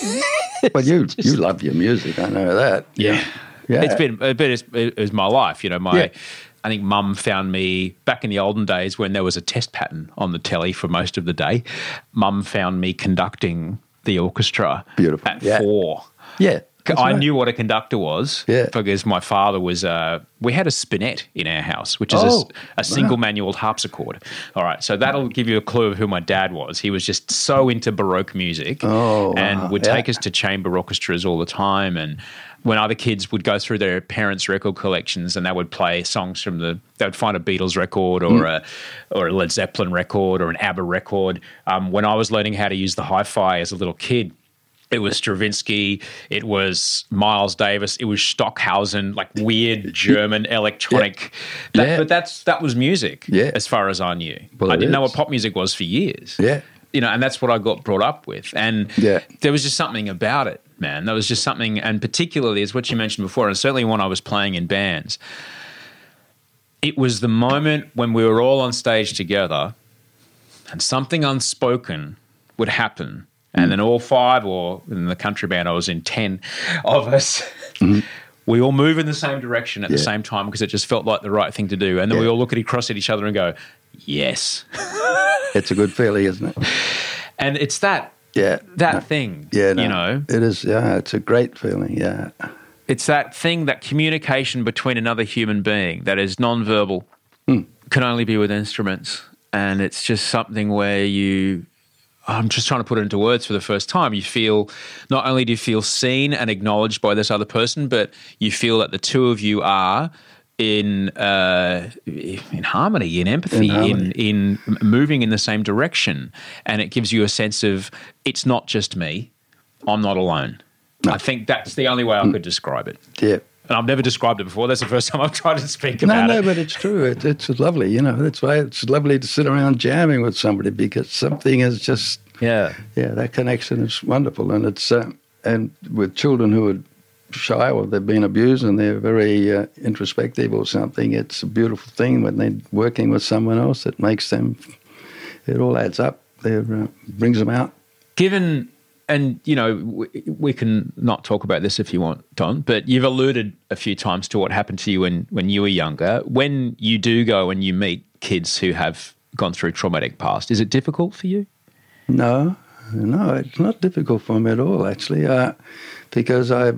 Speaker 4: Well, you you love your music. I know that.
Speaker 1: Yeah.
Speaker 4: Yeah.
Speaker 1: It's been, but it's, it was my life. You know, my,
Speaker 4: yeah.
Speaker 1: I think Mum found me back in the olden days when there was a test pattern on the telly for most of the day. Mum found me conducting the orchestra
Speaker 4: Beautiful.
Speaker 1: at
Speaker 4: yeah.
Speaker 1: four.
Speaker 4: Yeah.
Speaker 1: I
Speaker 4: right.
Speaker 1: knew what a conductor was
Speaker 4: yeah.
Speaker 1: because my father was, uh, we had a spinet in our house, which is
Speaker 4: oh,
Speaker 1: a, a single
Speaker 4: wow.
Speaker 1: manual harpsichord. All right, so that'll give you a clue of who my dad was. He was just so into Baroque music
Speaker 4: oh,
Speaker 1: and
Speaker 4: wow.
Speaker 1: would
Speaker 4: yeah.
Speaker 1: take us to chamber orchestras all the time. And when other kids would go through their parents' record collections and they would play songs from the, they would find a Beatles record or mm. a or a Led Zeppelin record or an ABBA record. Um, when I was learning how to use the hi-fi as a little kid, It was Stravinsky, it was Miles Davis, it was Stockhausen, like weird German electronic. That,
Speaker 4: Yeah.
Speaker 1: But that's that was music,
Speaker 4: Yeah.
Speaker 1: as far as I knew.
Speaker 4: Well,
Speaker 1: I
Speaker 4: it
Speaker 1: didn't know
Speaker 4: is.
Speaker 1: what pop music was for years.
Speaker 4: Yeah.
Speaker 1: You know, and that's what I got brought up with. And
Speaker 4: Yeah.
Speaker 1: there was just something about it, man. There was just something, and particularly as what you mentioned before, and certainly when I was playing in bands, it was the moment when we were all on stage together and something unspoken would happen. And then all five, or in the country band I was in, ten of us, we all move in the same direction at the
Speaker 4: Yeah.
Speaker 1: same time because it just felt like the right thing to do. And then we
Speaker 4: Yeah.
Speaker 1: all look at across at each other and go, yes.
Speaker 4: It's a good feeling, isn't it?
Speaker 1: And it's that
Speaker 4: Yeah.
Speaker 1: that thing,
Speaker 4: Yeah, no,
Speaker 1: you know.
Speaker 4: it is. Yeah, it's a great feeling. Yeah,
Speaker 1: It's that thing, that communication between another human being that is nonverbal,
Speaker 4: Hmm.
Speaker 1: can only be with instruments. And it's just something where you, I'm just trying to put it into words for the first time. You feel, not only do you feel seen and acknowledged by this other person, but you feel that the two of you are in uh, in harmony, in empathy,
Speaker 4: In harmony.
Speaker 1: in, in moving in the same direction. And it gives you a sense of, it's not just me, I'm not alone. I think that's the only way I could describe it.
Speaker 4: yeah.
Speaker 1: And I've never described it before. That's the first time I've tried to speak
Speaker 4: No,
Speaker 1: about
Speaker 4: no,
Speaker 1: it.
Speaker 4: but it's true. It, it's lovely. You know, that's why it's lovely to sit around jamming with somebody, because something is just,
Speaker 1: Yeah.
Speaker 4: yeah, that connection is wonderful. And it's uh, and with children who are shy or they've been abused and they're very uh, introspective or something, it's a beautiful thing when they're working with someone else. It makes them, it all adds up. It uh, brings them out.
Speaker 1: Given, and you know, we, we can not talk about this if you want, Don, but you've alluded a few times to what happened to you when, when you were younger. When you do go and you meet kids who have gone through traumatic past, is it difficult for you?
Speaker 4: No, no, it's not difficult for me at all, actually, uh, because I,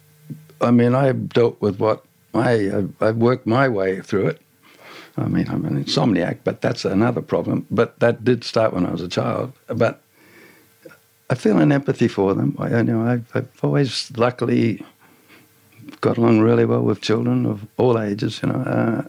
Speaker 4: I mean, I've dealt with what I, I've, I've worked my way through it. I mean, I'm an insomniac, but that's another problem. But that did start when I was a child. But I feel an empathy for them. I, you know, I've, I've always, luckily, got along really well with children of all ages. You know, uh,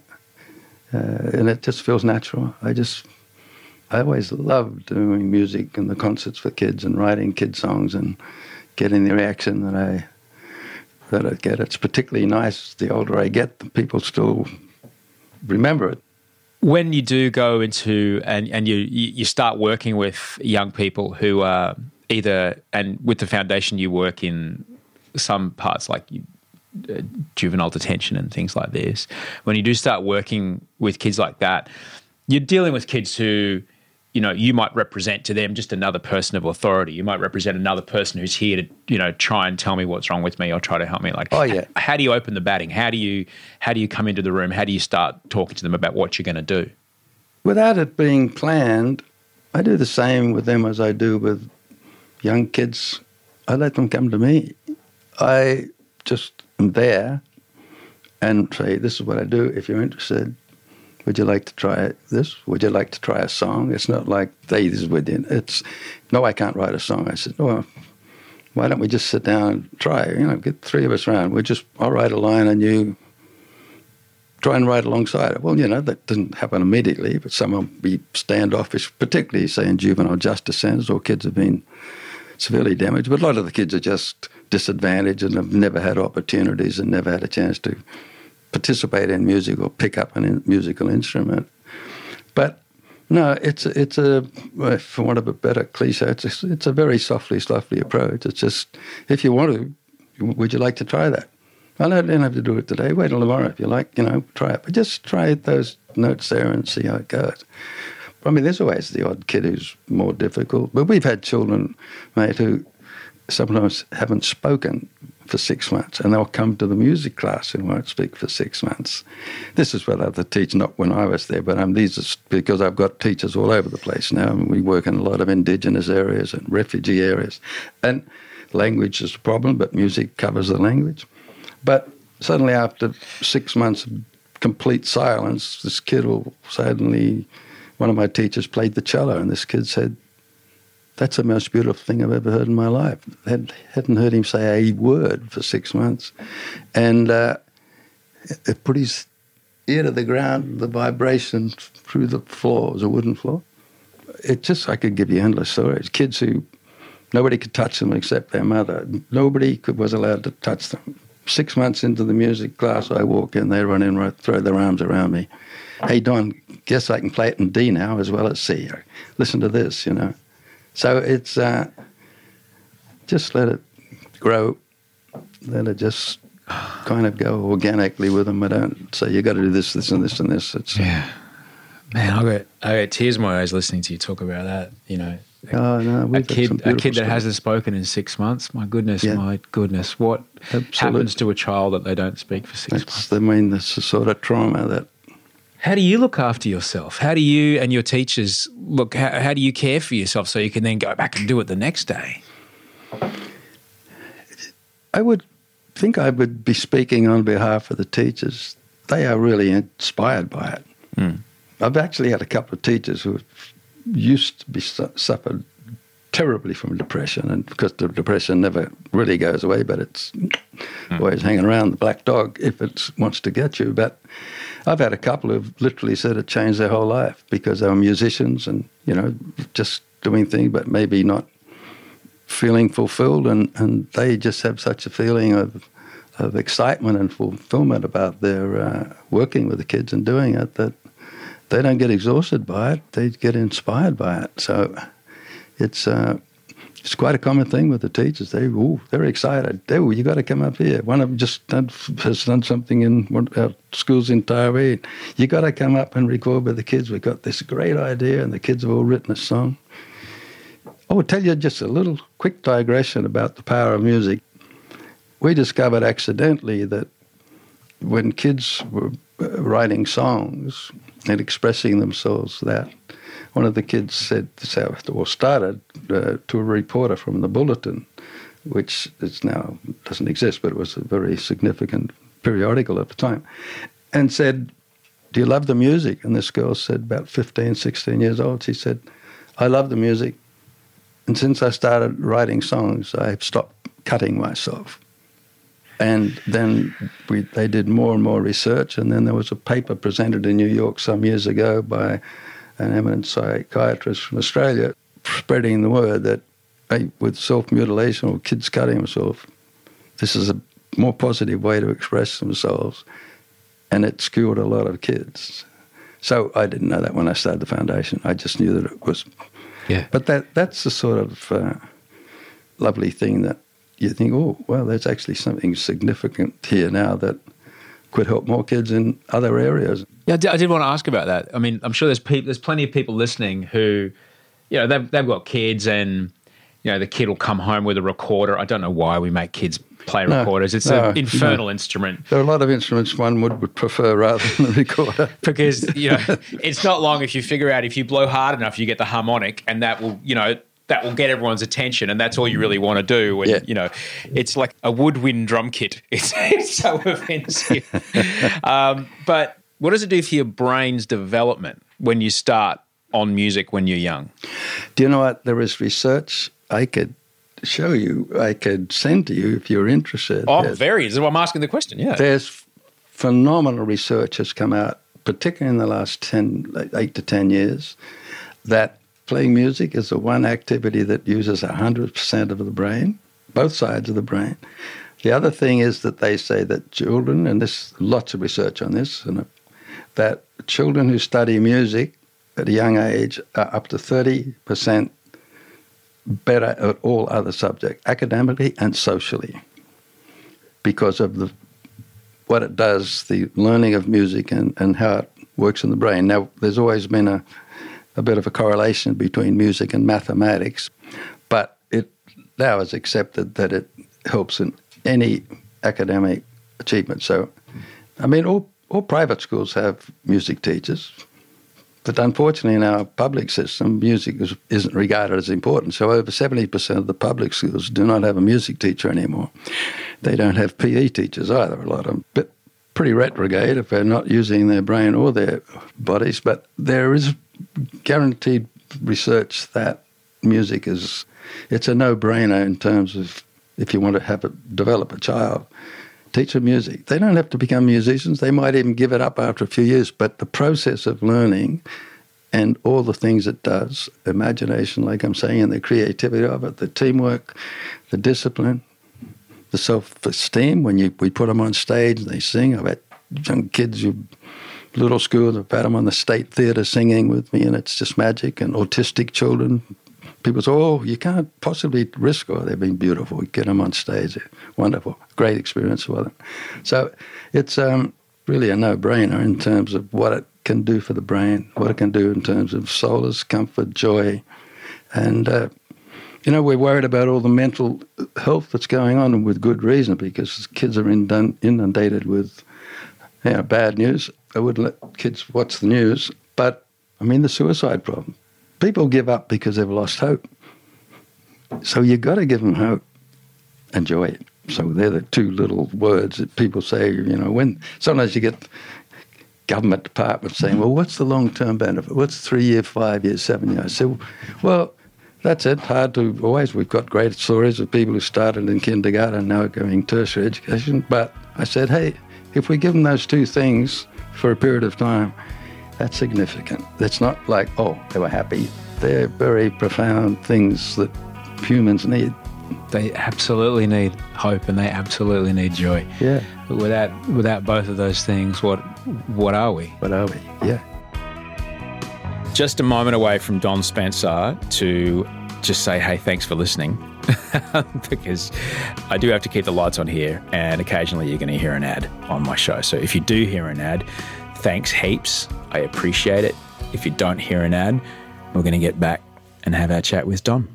Speaker 4: uh, and it just feels natural. I just. I always loved doing music and the concerts for kids and writing kid songs and getting the reaction that I that I get. It's particularly nice the older I get, the people still remember it.
Speaker 1: When you do go into and, and you, you you start working with young people who are either, and with the foundation you work in some parts like you, uh, juvenile detention and things like this, when you do start working with kids like that, you're dealing with kids who, you know, you might represent to them just another person of authority. You might represent another person who's here to, you know, try and tell me what's wrong with me or try to help me. Like,
Speaker 4: Oh, yeah.
Speaker 1: how do you open the batting? How do you how do you come into the room? How do you start talking to them about what you're going to do?
Speaker 4: Without it being planned, I do the same with them as I do with young kids. I let them come to me. I just am there and say, this is what I do. If you're interested, would you like to try this? Would you like to try a song? It's not like, hey, this is with you. It's, no, I can't write a song. I said, well, why don't we just sit down and try? You know, get three of us around. We just, I'll write a line and you try and write alongside it. Well, you know, that didn't happen immediately, but some will be standoffish, particularly, say, in juvenile justice centres, or kids have been severely damaged. But a lot of the kids are just disadvantaged and have never had opportunities and never had a chance to participate in music or pick up a in musical instrument. But no, it's a, it's a, for want of a better cliche, it's a, it's a very softly, softly approach. It's just, if you want to, would you like to try that? Well, I don't have to do it today. Wait till tomorrow if you like, you know, try it. But just try those notes there and see how it goes. I mean, there's always the odd kid who's more difficult. But we've had children, mate, who sometimes haven't spoken for six months, and they'll come to the music class and won't speak for six months. This is what other teachers, not when I was there, but um, these are because I've got teachers all over the place now, and we work in a lot of indigenous areas and refugee areas. And language is a problem, but music covers the language. But suddenly after six months of complete silence, this kid will suddenly, one of my teachers played the cello, and this kid said, that's the most beautiful thing I've ever heard in my life. I hadn't heard him say a word for six months. And uh, it put his ear to the ground, the vibration through the floor. It was a wooden floor. It just, I could give you endless stories. Kids who Nobody could touch them except their mother. Nobody could, was allowed to touch them. Six months into the music class, I walk in, they run in, right, throw their arms around me. Hey, Don, guess I can play it in D now as well as C. Listen to this, you know. So it's uh, just let it grow, let it just kind of go organically with them. I don't say you got to do this, this, and this, and this. It's
Speaker 1: yeah, man, I got I got tears in my eyes listening to you talk about that. You know,
Speaker 4: oh, no,
Speaker 1: a
Speaker 4: we've had some
Speaker 1: kid a
Speaker 4: beautiful
Speaker 1: kid that
Speaker 4: stories.
Speaker 1: hasn't spoken in six months. My goodness,
Speaker 4: Yeah.
Speaker 1: my goodness, what
Speaker 4: Absolutely.
Speaker 1: happens to a child that they don't speak for six months?
Speaker 4: That's, I mean, that's the sort of trauma that.
Speaker 1: How do you look after yourself? How do you and your teachers look? How, how do you care for yourself so you can then go back and do it the next day?
Speaker 4: I would think I would be speaking on behalf of the teachers. They are really inspired by it.
Speaker 1: Mm.
Speaker 4: I've actually had a couple of teachers who used to be su- suffered terribly from depression, and because the depression never really goes away, but it's mm. always hanging around the black dog if it wants to get you. But I've had a couple who've literally said it changed their whole life because they were musicians and, you know, just doing things, but maybe not feeling fulfilled, and, and they just have such a feeling of of excitement and fulfillment about their uh, working with the kids and doing it that they don't get exhausted by it, they get inspired by it. So it's uh, it's quite a common thing with the teachers. They, ooh, they're excited. Oh, you got to come up here. One of them just done, has done something in one of our schools in Taiwan. You got to come up and record with the kids. We've got this great idea, and the kids have all written a song. I will tell you just a little quick digression about the power of music. We discovered accidentally that when kids were uh, writing songs and expressing themselves, that one of the kids said, or started uh, to a reporter from the Bulletin, which is now doesn't exist, but it was a very significant periodical at the time, and said, "Do you love the music?" And this girl said, about fifteen, sixteen years old, she said, "I love the music. And since I started writing songs, I've stopped cutting myself." And then we, they did more and more research, and then there was a paper presented in New York some years ago by an eminent psychiatrist from Australia spreading the word that hey, with self-mutilation or kids cutting themselves, this is a more positive way to express themselves, and it skewed a lot of kids. So I didn't know that when I started the foundation. I just knew that it was...
Speaker 1: Yeah.
Speaker 4: But that that's the sort of uh, lovely thing that you think, oh, well, there's actually something significant here now that could help more kids in other areas.
Speaker 1: Yeah, I did, I did want to ask about that. I mean, I'm sure there's people, there's plenty of people listening who, you know, they've, they've got kids and, you know, the kid will come home with a recorder. I don't know why we make kids play
Speaker 4: No,
Speaker 1: recorders. It's
Speaker 4: no,
Speaker 1: an infernal
Speaker 4: no.
Speaker 1: instrument.
Speaker 4: There are a lot of instruments one would, would prefer rather than the recorder.
Speaker 1: Because, you know, it's not long if you figure out if you blow hard enough, you get the harmonic, and that will, you know, that will get everyone's attention, and that's all you really want to do. And,
Speaker 4: Yeah.
Speaker 1: you know, it's like a woodwind drum kit. It's, it's so offensive. um, but what does it do for your brain's development when you start on music when you're young?
Speaker 4: Do you know what? There is research I could show you, I could send to you if you're interested.
Speaker 1: Oh,
Speaker 4: There's-
Speaker 1: very. This is why I'm asking the question, yeah.
Speaker 4: There's phenomenal research has come out, particularly in the last ten, eight to ten years, that playing music is the one activity that uses one hundred percent of the brain, both sides of the brain. The other thing is that they say that children, and there's lots of research on this, and that children who study music at a young age are up to thirty percent better at all other subjects, academically and socially, because of the what it does, the learning of music and, and how it works in the brain. Now, there's always been a, a bit of a correlation between music and mathematics, but it now is accepted that it helps in any academic achievement. So, I mean, all, all private schools have music teachers, but unfortunately in our public system, music is, isn't regarded as important. So over seventy percent of the public schools do not have a music teacher anymore. They don't have P E teachers either, a lot of them. But pretty retrograde if they're not using their brain or their bodies. But there is guaranteed research that music is, it's a no-brainer in terms of if you want to have a, develop a child, teach them music. They don't have to become musicians. They might even give it up after a few years, but the process of learning and all the things it does, imagination, like I'm saying, and the creativity of it, the teamwork, the discipline, the self-esteem. When you we put them on stage and they sing, I've had young kids, you, little schools, I've had them on the State Theatre singing with me, and it's just magic. And autistic children, people say, oh, you can't possibly risk, or they've been beautiful. Get them on stage, wonderful, great experience for them. So it's um, really a no-brainer in terms of what it can do for the brain, what it can do in terms of solace, comfort, joy. And, uh, you know, we're worried about all the mental health that's going on, and with good reason, because kids are inundated with, you know, bad news. I wouldn't let kids watch the news. But, I mean, the suicide problem. People give up because they've lost hope. So you've got to give them hope and joy. So they're the two little words that people say, you know, when sometimes you get government departments saying, well, what's the long-term benefit? What's three year, five years, seven years? So, well, that's it. Hard to always. We've got great stories of people who started in kindergarten and now are going tertiary education. But I said, hey, if we give them those two things for a period of time, that's significant. It's not like, oh, they were happy. They're very profound things that humans need.
Speaker 1: They absolutely need hope and they absolutely need joy.
Speaker 4: Yeah.
Speaker 1: But without without both of those things, what what are we?
Speaker 4: What are we? Yeah.
Speaker 1: Just a moment away from Don Spencer to just say, hey, thanks for listening. Because I do have to keep the lights on here, and occasionally you're going to hear an ad on my show. So if you do hear an ad, thanks heaps. I appreciate it. If you don't hear an ad, we're going to get back and have our chat with Don.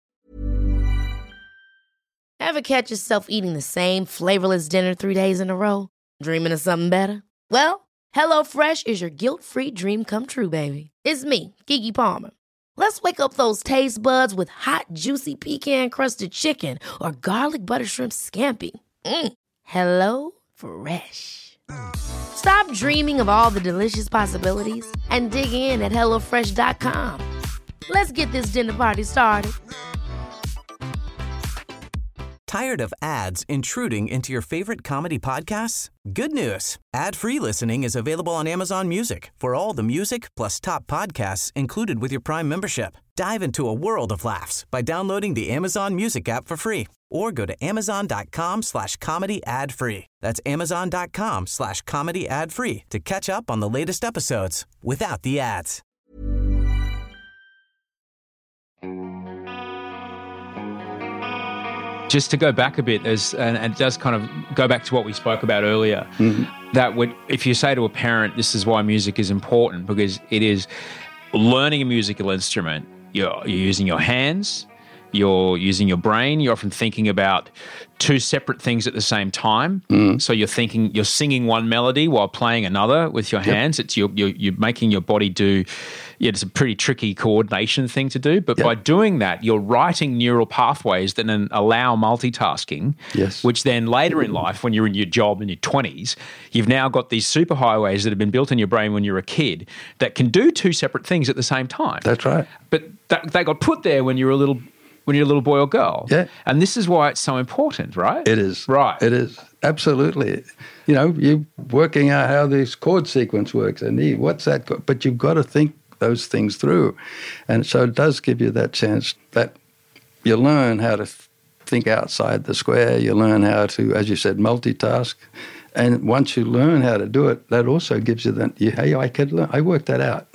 Speaker 2: Ever catch yourself eating the same flavorless dinner three days in a row? Dreaming of something better? Well, HelloFresh is your guilt-free dream come true, baby. It's me, Keke Palmer. Let's wake up those taste buds with hot, juicy pecan-crusted chicken or garlic butter shrimp scampi. Mm. Hello Fresh. Stop dreaming of all the delicious possibilities and dig in at hello fresh dot com. Let's get this dinner party started.
Speaker 3: Tired of ads intruding into your favorite comedy podcasts? Good news. Ad-free listening is available on Amazon Music for all the music plus top podcasts included with your Prime membership. Dive into a world of laughs by downloading the Amazon Music app for free or go to amazon.com slash comedy ad free. That's amazon.com slash comedy ad free to catch up on the latest episodes without the ads.
Speaker 1: Just to go back a bit, as and, and it does kind of go back to what we spoke about earlier, mm-hmm. that would, if you say to a parent, this is why music is important, because it is learning a musical instrument. You're, you're using your hands, you're using your brain, you're often thinking about two separate things at the same time. Mm. So you're thinking, you're singing one melody while playing another with your hands. Yep. It's you're, you're, you're making your body do, yeah, it's a pretty tricky coordination thing to do. But yep. by doing that, you're writing neural pathways that then allow multitasking,
Speaker 4: yes.
Speaker 1: which then later in life, when you're in your job in your twenties, you've now got these superhighways that have been built in your brain when you're a kid that can do two separate things at the same time.
Speaker 4: That's right.
Speaker 1: But that, they got put there when you were a little when you're a little boy or girl.
Speaker 4: Yeah.
Speaker 1: And this is why it's so important, right?
Speaker 4: It is.
Speaker 1: Right.
Speaker 4: It is. Absolutely. You know, you're working out how this chord sequence works and the, what's that, chord? But you've got to think those things through. And so it does give you that chance that you learn how to think outside the square. You learn how to, as you said, multitask. And once you learn how to do it, that also gives you that, you, hey, I could learn, I worked that out.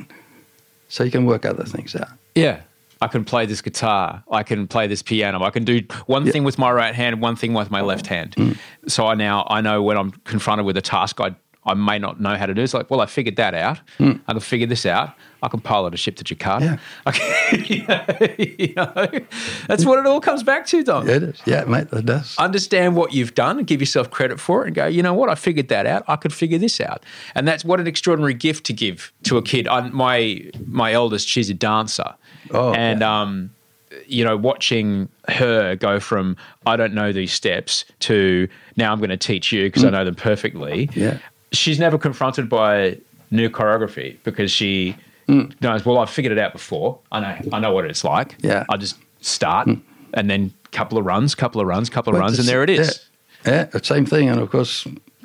Speaker 4: So you can work other things out.
Speaker 1: Yeah. I can play this guitar, I can play this piano, I can do one yeah. thing with my right hand, one thing with my left hand. Mm. So I now I know when I'm confronted with a task I I may not know how to do. It's like, well, I figured that out. Mm. I can figure this out. I can pilot a ship to Jakarta.
Speaker 4: Yeah.
Speaker 1: I can, you know, you know, that's what it all comes back to, Don.
Speaker 4: Yeah, it is. Yeah, mate, it does.
Speaker 1: Understand what you've done and give yourself credit for it and go, you know what, I figured that out. I could figure this out. And that's what an extraordinary gift to give to a kid. I, my my eldest, she's a dancer.
Speaker 4: Oh,
Speaker 1: and,
Speaker 4: yeah.
Speaker 1: um, you know, watching her go from I don't know these steps to now I'm going to teach you because mm. I know them perfectly.
Speaker 4: Yeah.
Speaker 1: She's never confronted by new choreography because she mm. knows, well, I've figured it out before. I know I know what it's like.
Speaker 4: Yeah.
Speaker 1: I just start
Speaker 4: mm.
Speaker 1: and then couple of runs, couple of runs, couple of well, runs, and there it is.
Speaker 4: Yeah. yeah, same thing. And, of course,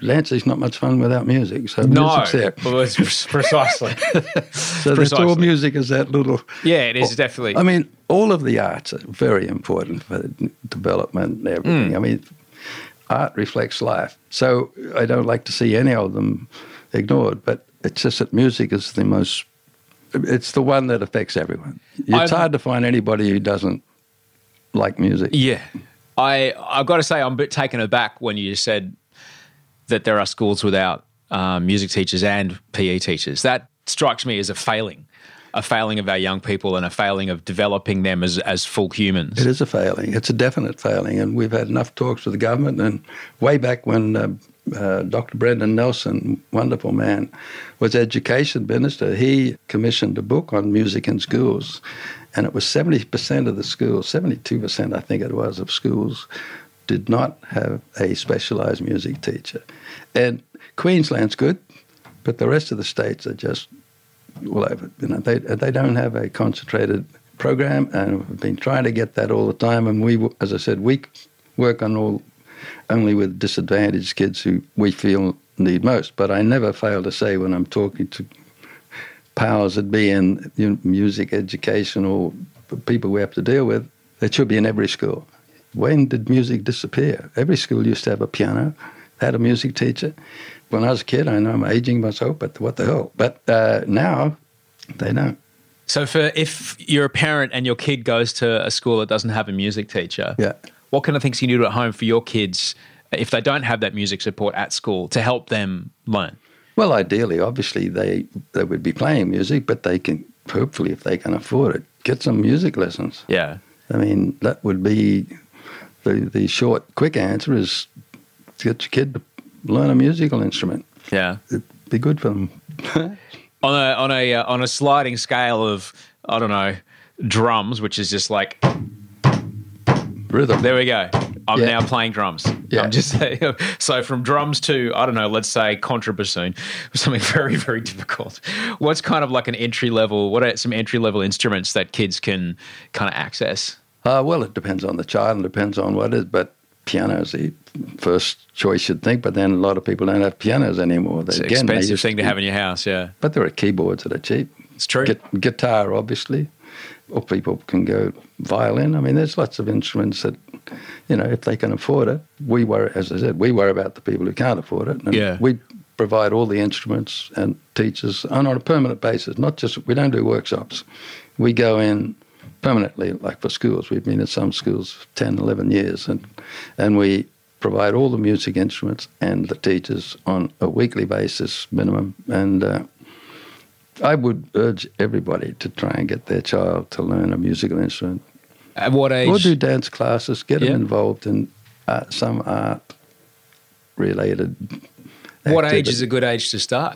Speaker 4: dancing's not much fun without music. So
Speaker 1: No,
Speaker 4: music's there.
Speaker 1: well, it's precisely.
Speaker 4: So that's
Speaker 1: precisely.
Speaker 4: all music is that little.
Speaker 1: Yeah, it is definitely.
Speaker 4: I mean, all of the arts are very important for development and everything.
Speaker 1: Mm.
Speaker 4: I mean, art reflects life. So I don't like to see any of them ignored, but it's just that music is the most, it's the one that affects everyone. It's
Speaker 1: I'm-
Speaker 4: hard to find anybody who doesn't like music.
Speaker 1: Yeah. I, I've got to say, I'm a bit taken aback when you said that there are schools without um, music teachers and P E teachers. That strikes me as a failing, a failing of our young people and a failing of developing them as, as full humans.
Speaker 4: It is a failing. It's a definite failing. And we've had enough talks with the government. And way back when uh, uh, Doctor Brendan Nelson, wonderful man, was education minister, he commissioned a book on music in schools. And it was seventy percent of the schools, seventy-two percent I think it was, of schools did not have a specialised music teacher. And Queensland's good, but the rest of the states are just all over. You know, they they don't have a concentrated program, and we've been trying to get that all the time. And we, as I said, we work on all only with disadvantaged kids who we feel need most. But I never fail to say when I'm talking to powers that be in you know, music education or people we have to deal with, it should be in every school. When did music disappear? Every school used to have a piano, had a music teacher. When I was a kid, I know I'm aging myself, but what the hell? But uh, now they don't.
Speaker 1: So for if you're a parent and your kid goes to a school that doesn't have a music teacher,
Speaker 4: Yeah.
Speaker 1: what kind of things can you do at home for your kids if they don't have that music support at school to help them learn?
Speaker 4: Well, ideally, obviously, they they would be playing music, but they can, hopefully, if they can afford it, get some music lessons.
Speaker 1: Yeah.
Speaker 4: I mean, that would be the, the short, quick answer is to get your kid to learn a musical instrument.
Speaker 1: Yeah.
Speaker 4: It'd be good for them.
Speaker 1: On a on a uh, on a sliding scale of, I don't know, drums, which is just like,
Speaker 4: Rhythm.
Speaker 1: there we go. I'm
Speaker 4: Yeah.
Speaker 1: now playing drums.
Speaker 4: Yeah.
Speaker 1: I'm just saying. So from drums to, I don't know, let's say contrabassoon, something very, very difficult. What's kind of like an entry level, what are some entry level instruments that kids can kind of access?
Speaker 4: Uh, well, it depends on the child and depends on what it is, but piano is the first choice you'd think, but then a lot of people don't have pianos anymore. They,
Speaker 1: It's an
Speaker 4: again, they
Speaker 1: expensive
Speaker 4: used
Speaker 1: thing to
Speaker 4: be-
Speaker 1: have in your house, yeah.
Speaker 4: But there are keyboards that are cheap.
Speaker 1: It's true.
Speaker 4: Gu- guitar, obviously, or people can go violin. I mean, there's lots of instruments that, you know, if they can afford it. We worry, as I said, we worry about the people who can't afford it. And
Speaker 1: Yeah.
Speaker 4: we provide all the instruments and teachers and on a permanent basis, not just, we don't do workshops. We go in permanently, like for schools. We've been at some schools for ten, eleven years, and and we provide all the music instruments and the teachers on a weekly basis minimum. And uh, I would urge everybody to try and get their child to learn a musical instrument.
Speaker 1: At what age?
Speaker 4: Or do dance classes, get
Speaker 1: Yeah.
Speaker 4: them involved in uh, some art-related
Speaker 1: What age
Speaker 4: activity.
Speaker 1: is a good age to start?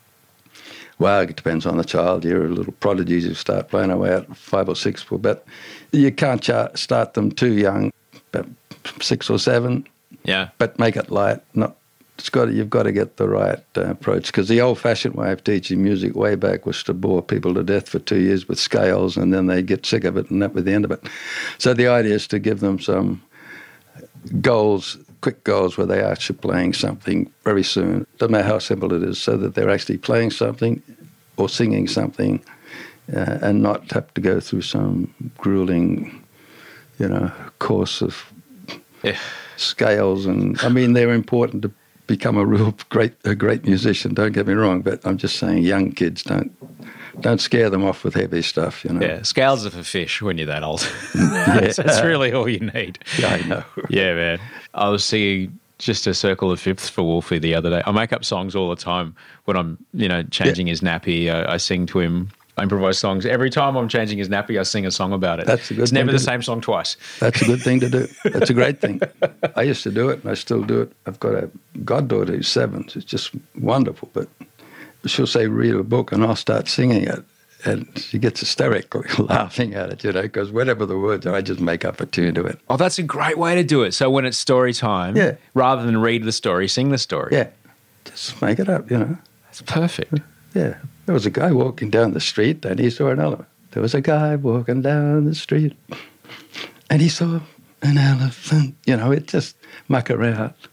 Speaker 4: Well, it depends on the child. You're a little prodigies who start playing away at five or six, but you can't cha- start them too young, about six or seven,
Speaker 1: Yeah.
Speaker 4: but make it light. Not, it's got. You've got to get the right uh, approach, because the old-fashioned way of teaching music way back was to bore people to death for two years with scales, and then they get sick of it, and that was the end of it. So the idea is to give them some goals, quick goals, where they are actually playing something very soon. Doesn't matter how simple it is, so that they're actually playing something or singing something, uh, and not have to go through some grueling, you know, course of
Speaker 1: Yeah.
Speaker 4: scales. And I mean, they're important to become a real great a great musician. Don't get me wrong, but I'm just saying, young kids don't don't scare them off with heavy stuff. You know.
Speaker 1: Yeah. Scales are for fish when you're that old. that's, that's really all you need.
Speaker 4: Yeah, I know.
Speaker 1: Yeah, man. I was singing just a circle of fifths for Wolfie the other day. I make up songs all the time when I'm, you know, changing his nappy. I, I sing to him. I improvise songs. Every time I'm changing his nappy, I sing a song about it.
Speaker 4: That's a good
Speaker 1: It's never
Speaker 4: thing
Speaker 1: the
Speaker 4: to do.
Speaker 1: same song twice.
Speaker 4: That's a good thing to do. That's a great thing. I used to do it, and I still do it. I've got a goddaughter who's seven. It's just wonderful. But she'll say, read a book, and I'll start singing it. And she gets hysterical laughing at it, you know, because whatever the words are, I just make up a tune to it.
Speaker 1: Oh, that's a great way to do it. So when it's story time,
Speaker 4: Yeah.
Speaker 1: rather than read the story, sing the story.
Speaker 4: Yeah, just make it up, you know.
Speaker 1: That's perfect.
Speaker 4: Yeah. There was a guy walking down the street, and he saw an elephant. There was a guy walking down the street, and he saw an elephant. You know, it just muck around.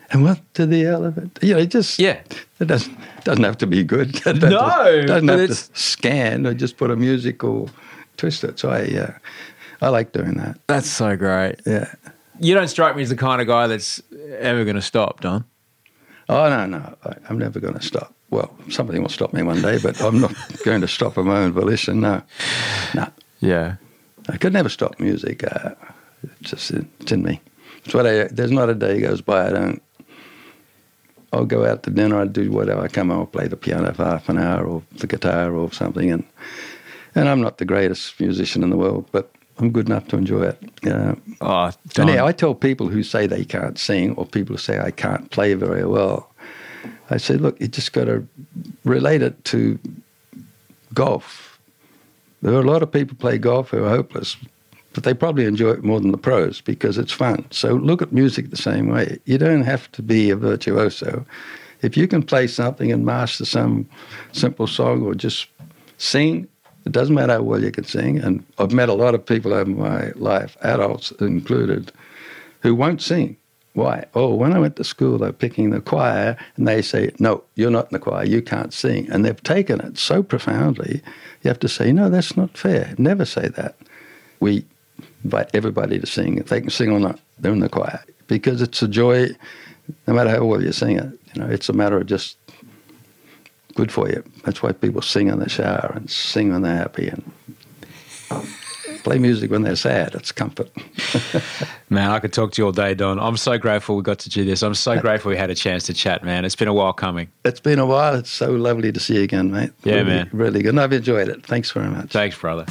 Speaker 4: And what did the elephant? You know, it just
Speaker 1: Yeah.
Speaker 4: It doesn't doesn't have to be good. It doesn't
Speaker 1: No,
Speaker 4: have to, doesn't
Speaker 1: but
Speaker 4: have
Speaker 1: it's-
Speaker 4: to scan or just put a musical twist it. So I uh, I like doing that.
Speaker 1: That's so great.
Speaker 4: Yeah.
Speaker 1: You don't strike me as the kind of guy that's ever going to stop, Don.
Speaker 4: Oh no no, I, I'm never going to stop. Well, somebody will stop me one day, but I'm not going to stop of my own volition. No, no.
Speaker 1: Yeah.
Speaker 4: I could never stop music. Uh, it's just it's in me. It's what I, there's not a day goes by I don't. I'll go out to dinner. I do whatever. I come home, I'll play the piano for half an hour or the guitar or something, and and I'm not the greatest musician in the world, but I'm good enough to enjoy it. Yeah.
Speaker 1: Oh,
Speaker 4: And yeah, I tell people who say they can't sing or people who say I can't play very well, I say, look, you just got to relate it to golf. There are a lot of people play golf who are hopeless, but they probably enjoy it more than the pros because it's fun. So look at music the same way. You don't have to be a virtuoso. If you can play something and master some simple song or just sing, it doesn't matter how well you can sing. And I've met a lot of people over my life, adults included, who won't sing. Why? Oh, when I went to school, they're picking the choir, and they say, no, you're not in the choir, you can't sing. And they've taken it so profoundly, you have to say, no, that's not fair. Never say that. We invite everybody to sing. If they can sing or not, they're in the choir. Because it's a joy, no matter how well you sing it. You know, it's a matter of just good for you. That's why people sing in the shower and sing when they're happy and play music when they're sad. It's comfort.
Speaker 1: Man, I could talk to you all day, Don. I'm so grateful we got to do this. I'm so grateful we had a chance to chat, man. It's been a while coming.
Speaker 4: It's been a while. It's so lovely to see you again, mate.
Speaker 1: Yeah,
Speaker 4: really,
Speaker 1: man.
Speaker 4: Really good. And I've enjoyed it. Thanks very much.
Speaker 1: Thanks, brother.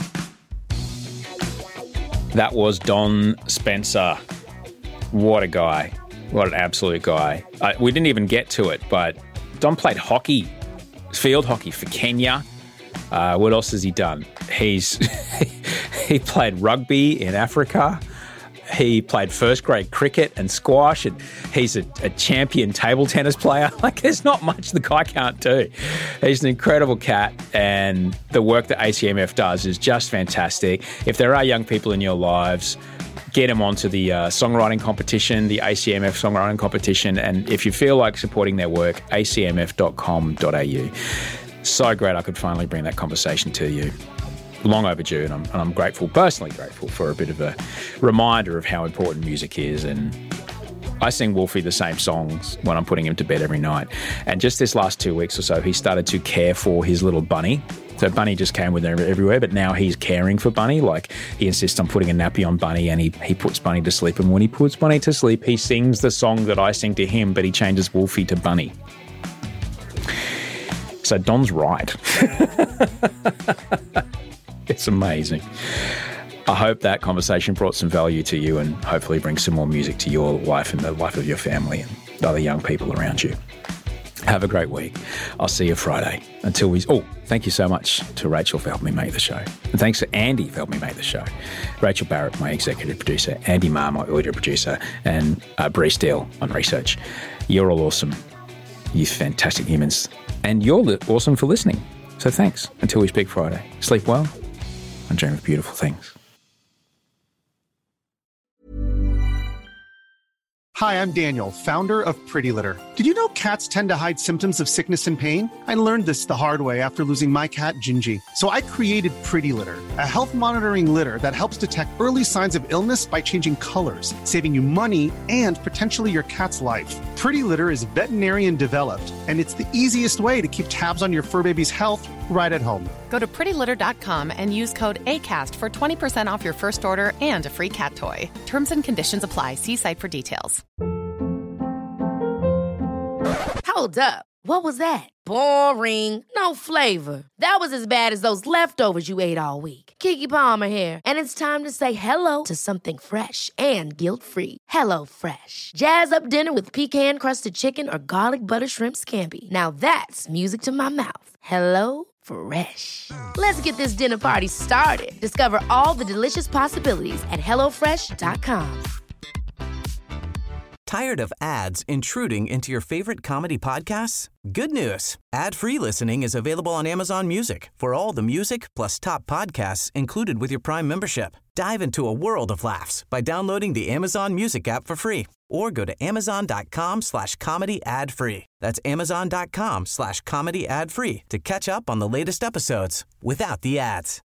Speaker 1: That was Don Spencer. What a guy. What an absolute guy. Uh, we didn't even get to it, but Don played hockey, field hockey for Kenya. Uh, what else has he done? He's he played rugby in Africa. He played first grade cricket and squash, and he's a, a champion table tennis player. Like, there's not much the guy can't do. He's an incredible cat, and the work that A C M F does is just fantastic. If there are young people in your lives, get them onto the uh, songwriting competition, the A C M F songwriting competition, and if you feel like supporting their work, a c m f dot com dot a u. So great I could finally bring that conversation to you. Long overdue, and I'm, and I'm grateful, personally grateful, for a bit of a reminder of how important music is. And I sing Wolfie the same songs when I'm putting him to bed every night. And just this last two weeks or so, he started to care for his little bunny. So Bunny just came with him everywhere, but now he's caring for Bunny. Like, he insists on putting a nappy on Bunny, and he, he puts Bunny to sleep. And when he puts Bunny to sleep, he sings the song that I sing to him, but he changes Wolfie to Bunny. So Don's right. It's amazing. I hope that conversation brought some value to you and hopefully brings some more music to your life and the life of your family and other young people around you. Have a great week. I'll see you Friday. Until we... Oh, thank you so much to Rachel for helping me make the show. And thanks to Andy for helping me make the show. Rachel Barrett, my executive producer. Andy Marr, my audio producer. And uh, Bree Steele on research. You're all awesome. You fantastic humans. And you're li- awesome for listening. So thanks. Until we speak Friday. Sleep well and dream of beautiful things.
Speaker 6: Hi, I'm Daniel, founder of Pretty Litter. Did you know cats tend to hide symptoms of sickness and pain? I learned this the hard way after losing my cat, Gingy. So I created Pretty Litter, a health monitoring litter that helps detect early signs of illness by changing colors, saving you money and potentially your cat's life. Pretty Litter is veterinarian developed, and it's the easiest way to keep tabs on your fur baby's health right at home.
Speaker 7: Go to pretty litter dot com and use code ACAST for twenty percent off your first order and a free cat toy. Terms and conditions apply. See site for details.
Speaker 2: Hold up. What was that? Boring. No flavor. That was as bad as those leftovers you ate all week. Keke Palmer here, and it's time to say hello to something fresh and guilt-free. Hello Fresh. Jazz up dinner with pecan-crusted chicken or garlic butter shrimp scampi. Now that's music to my mouth. Hello Fresh. Let's get this dinner party started. Discover all the delicious possibilities at hello fresh dot com.
Speaker 3: Tired of ads intruding into your favorite comedy podcasts? Good news. Ad-free listening is available on Amazon Music for all the music plus top podcasts included with your Prime membership. Dive into a world of laughs by downloading the Amazon Music app for free or go to amazon.com slash comedy ad free. That's amazon.com slash comedy ad free to catch up on the latest episodes without the ads.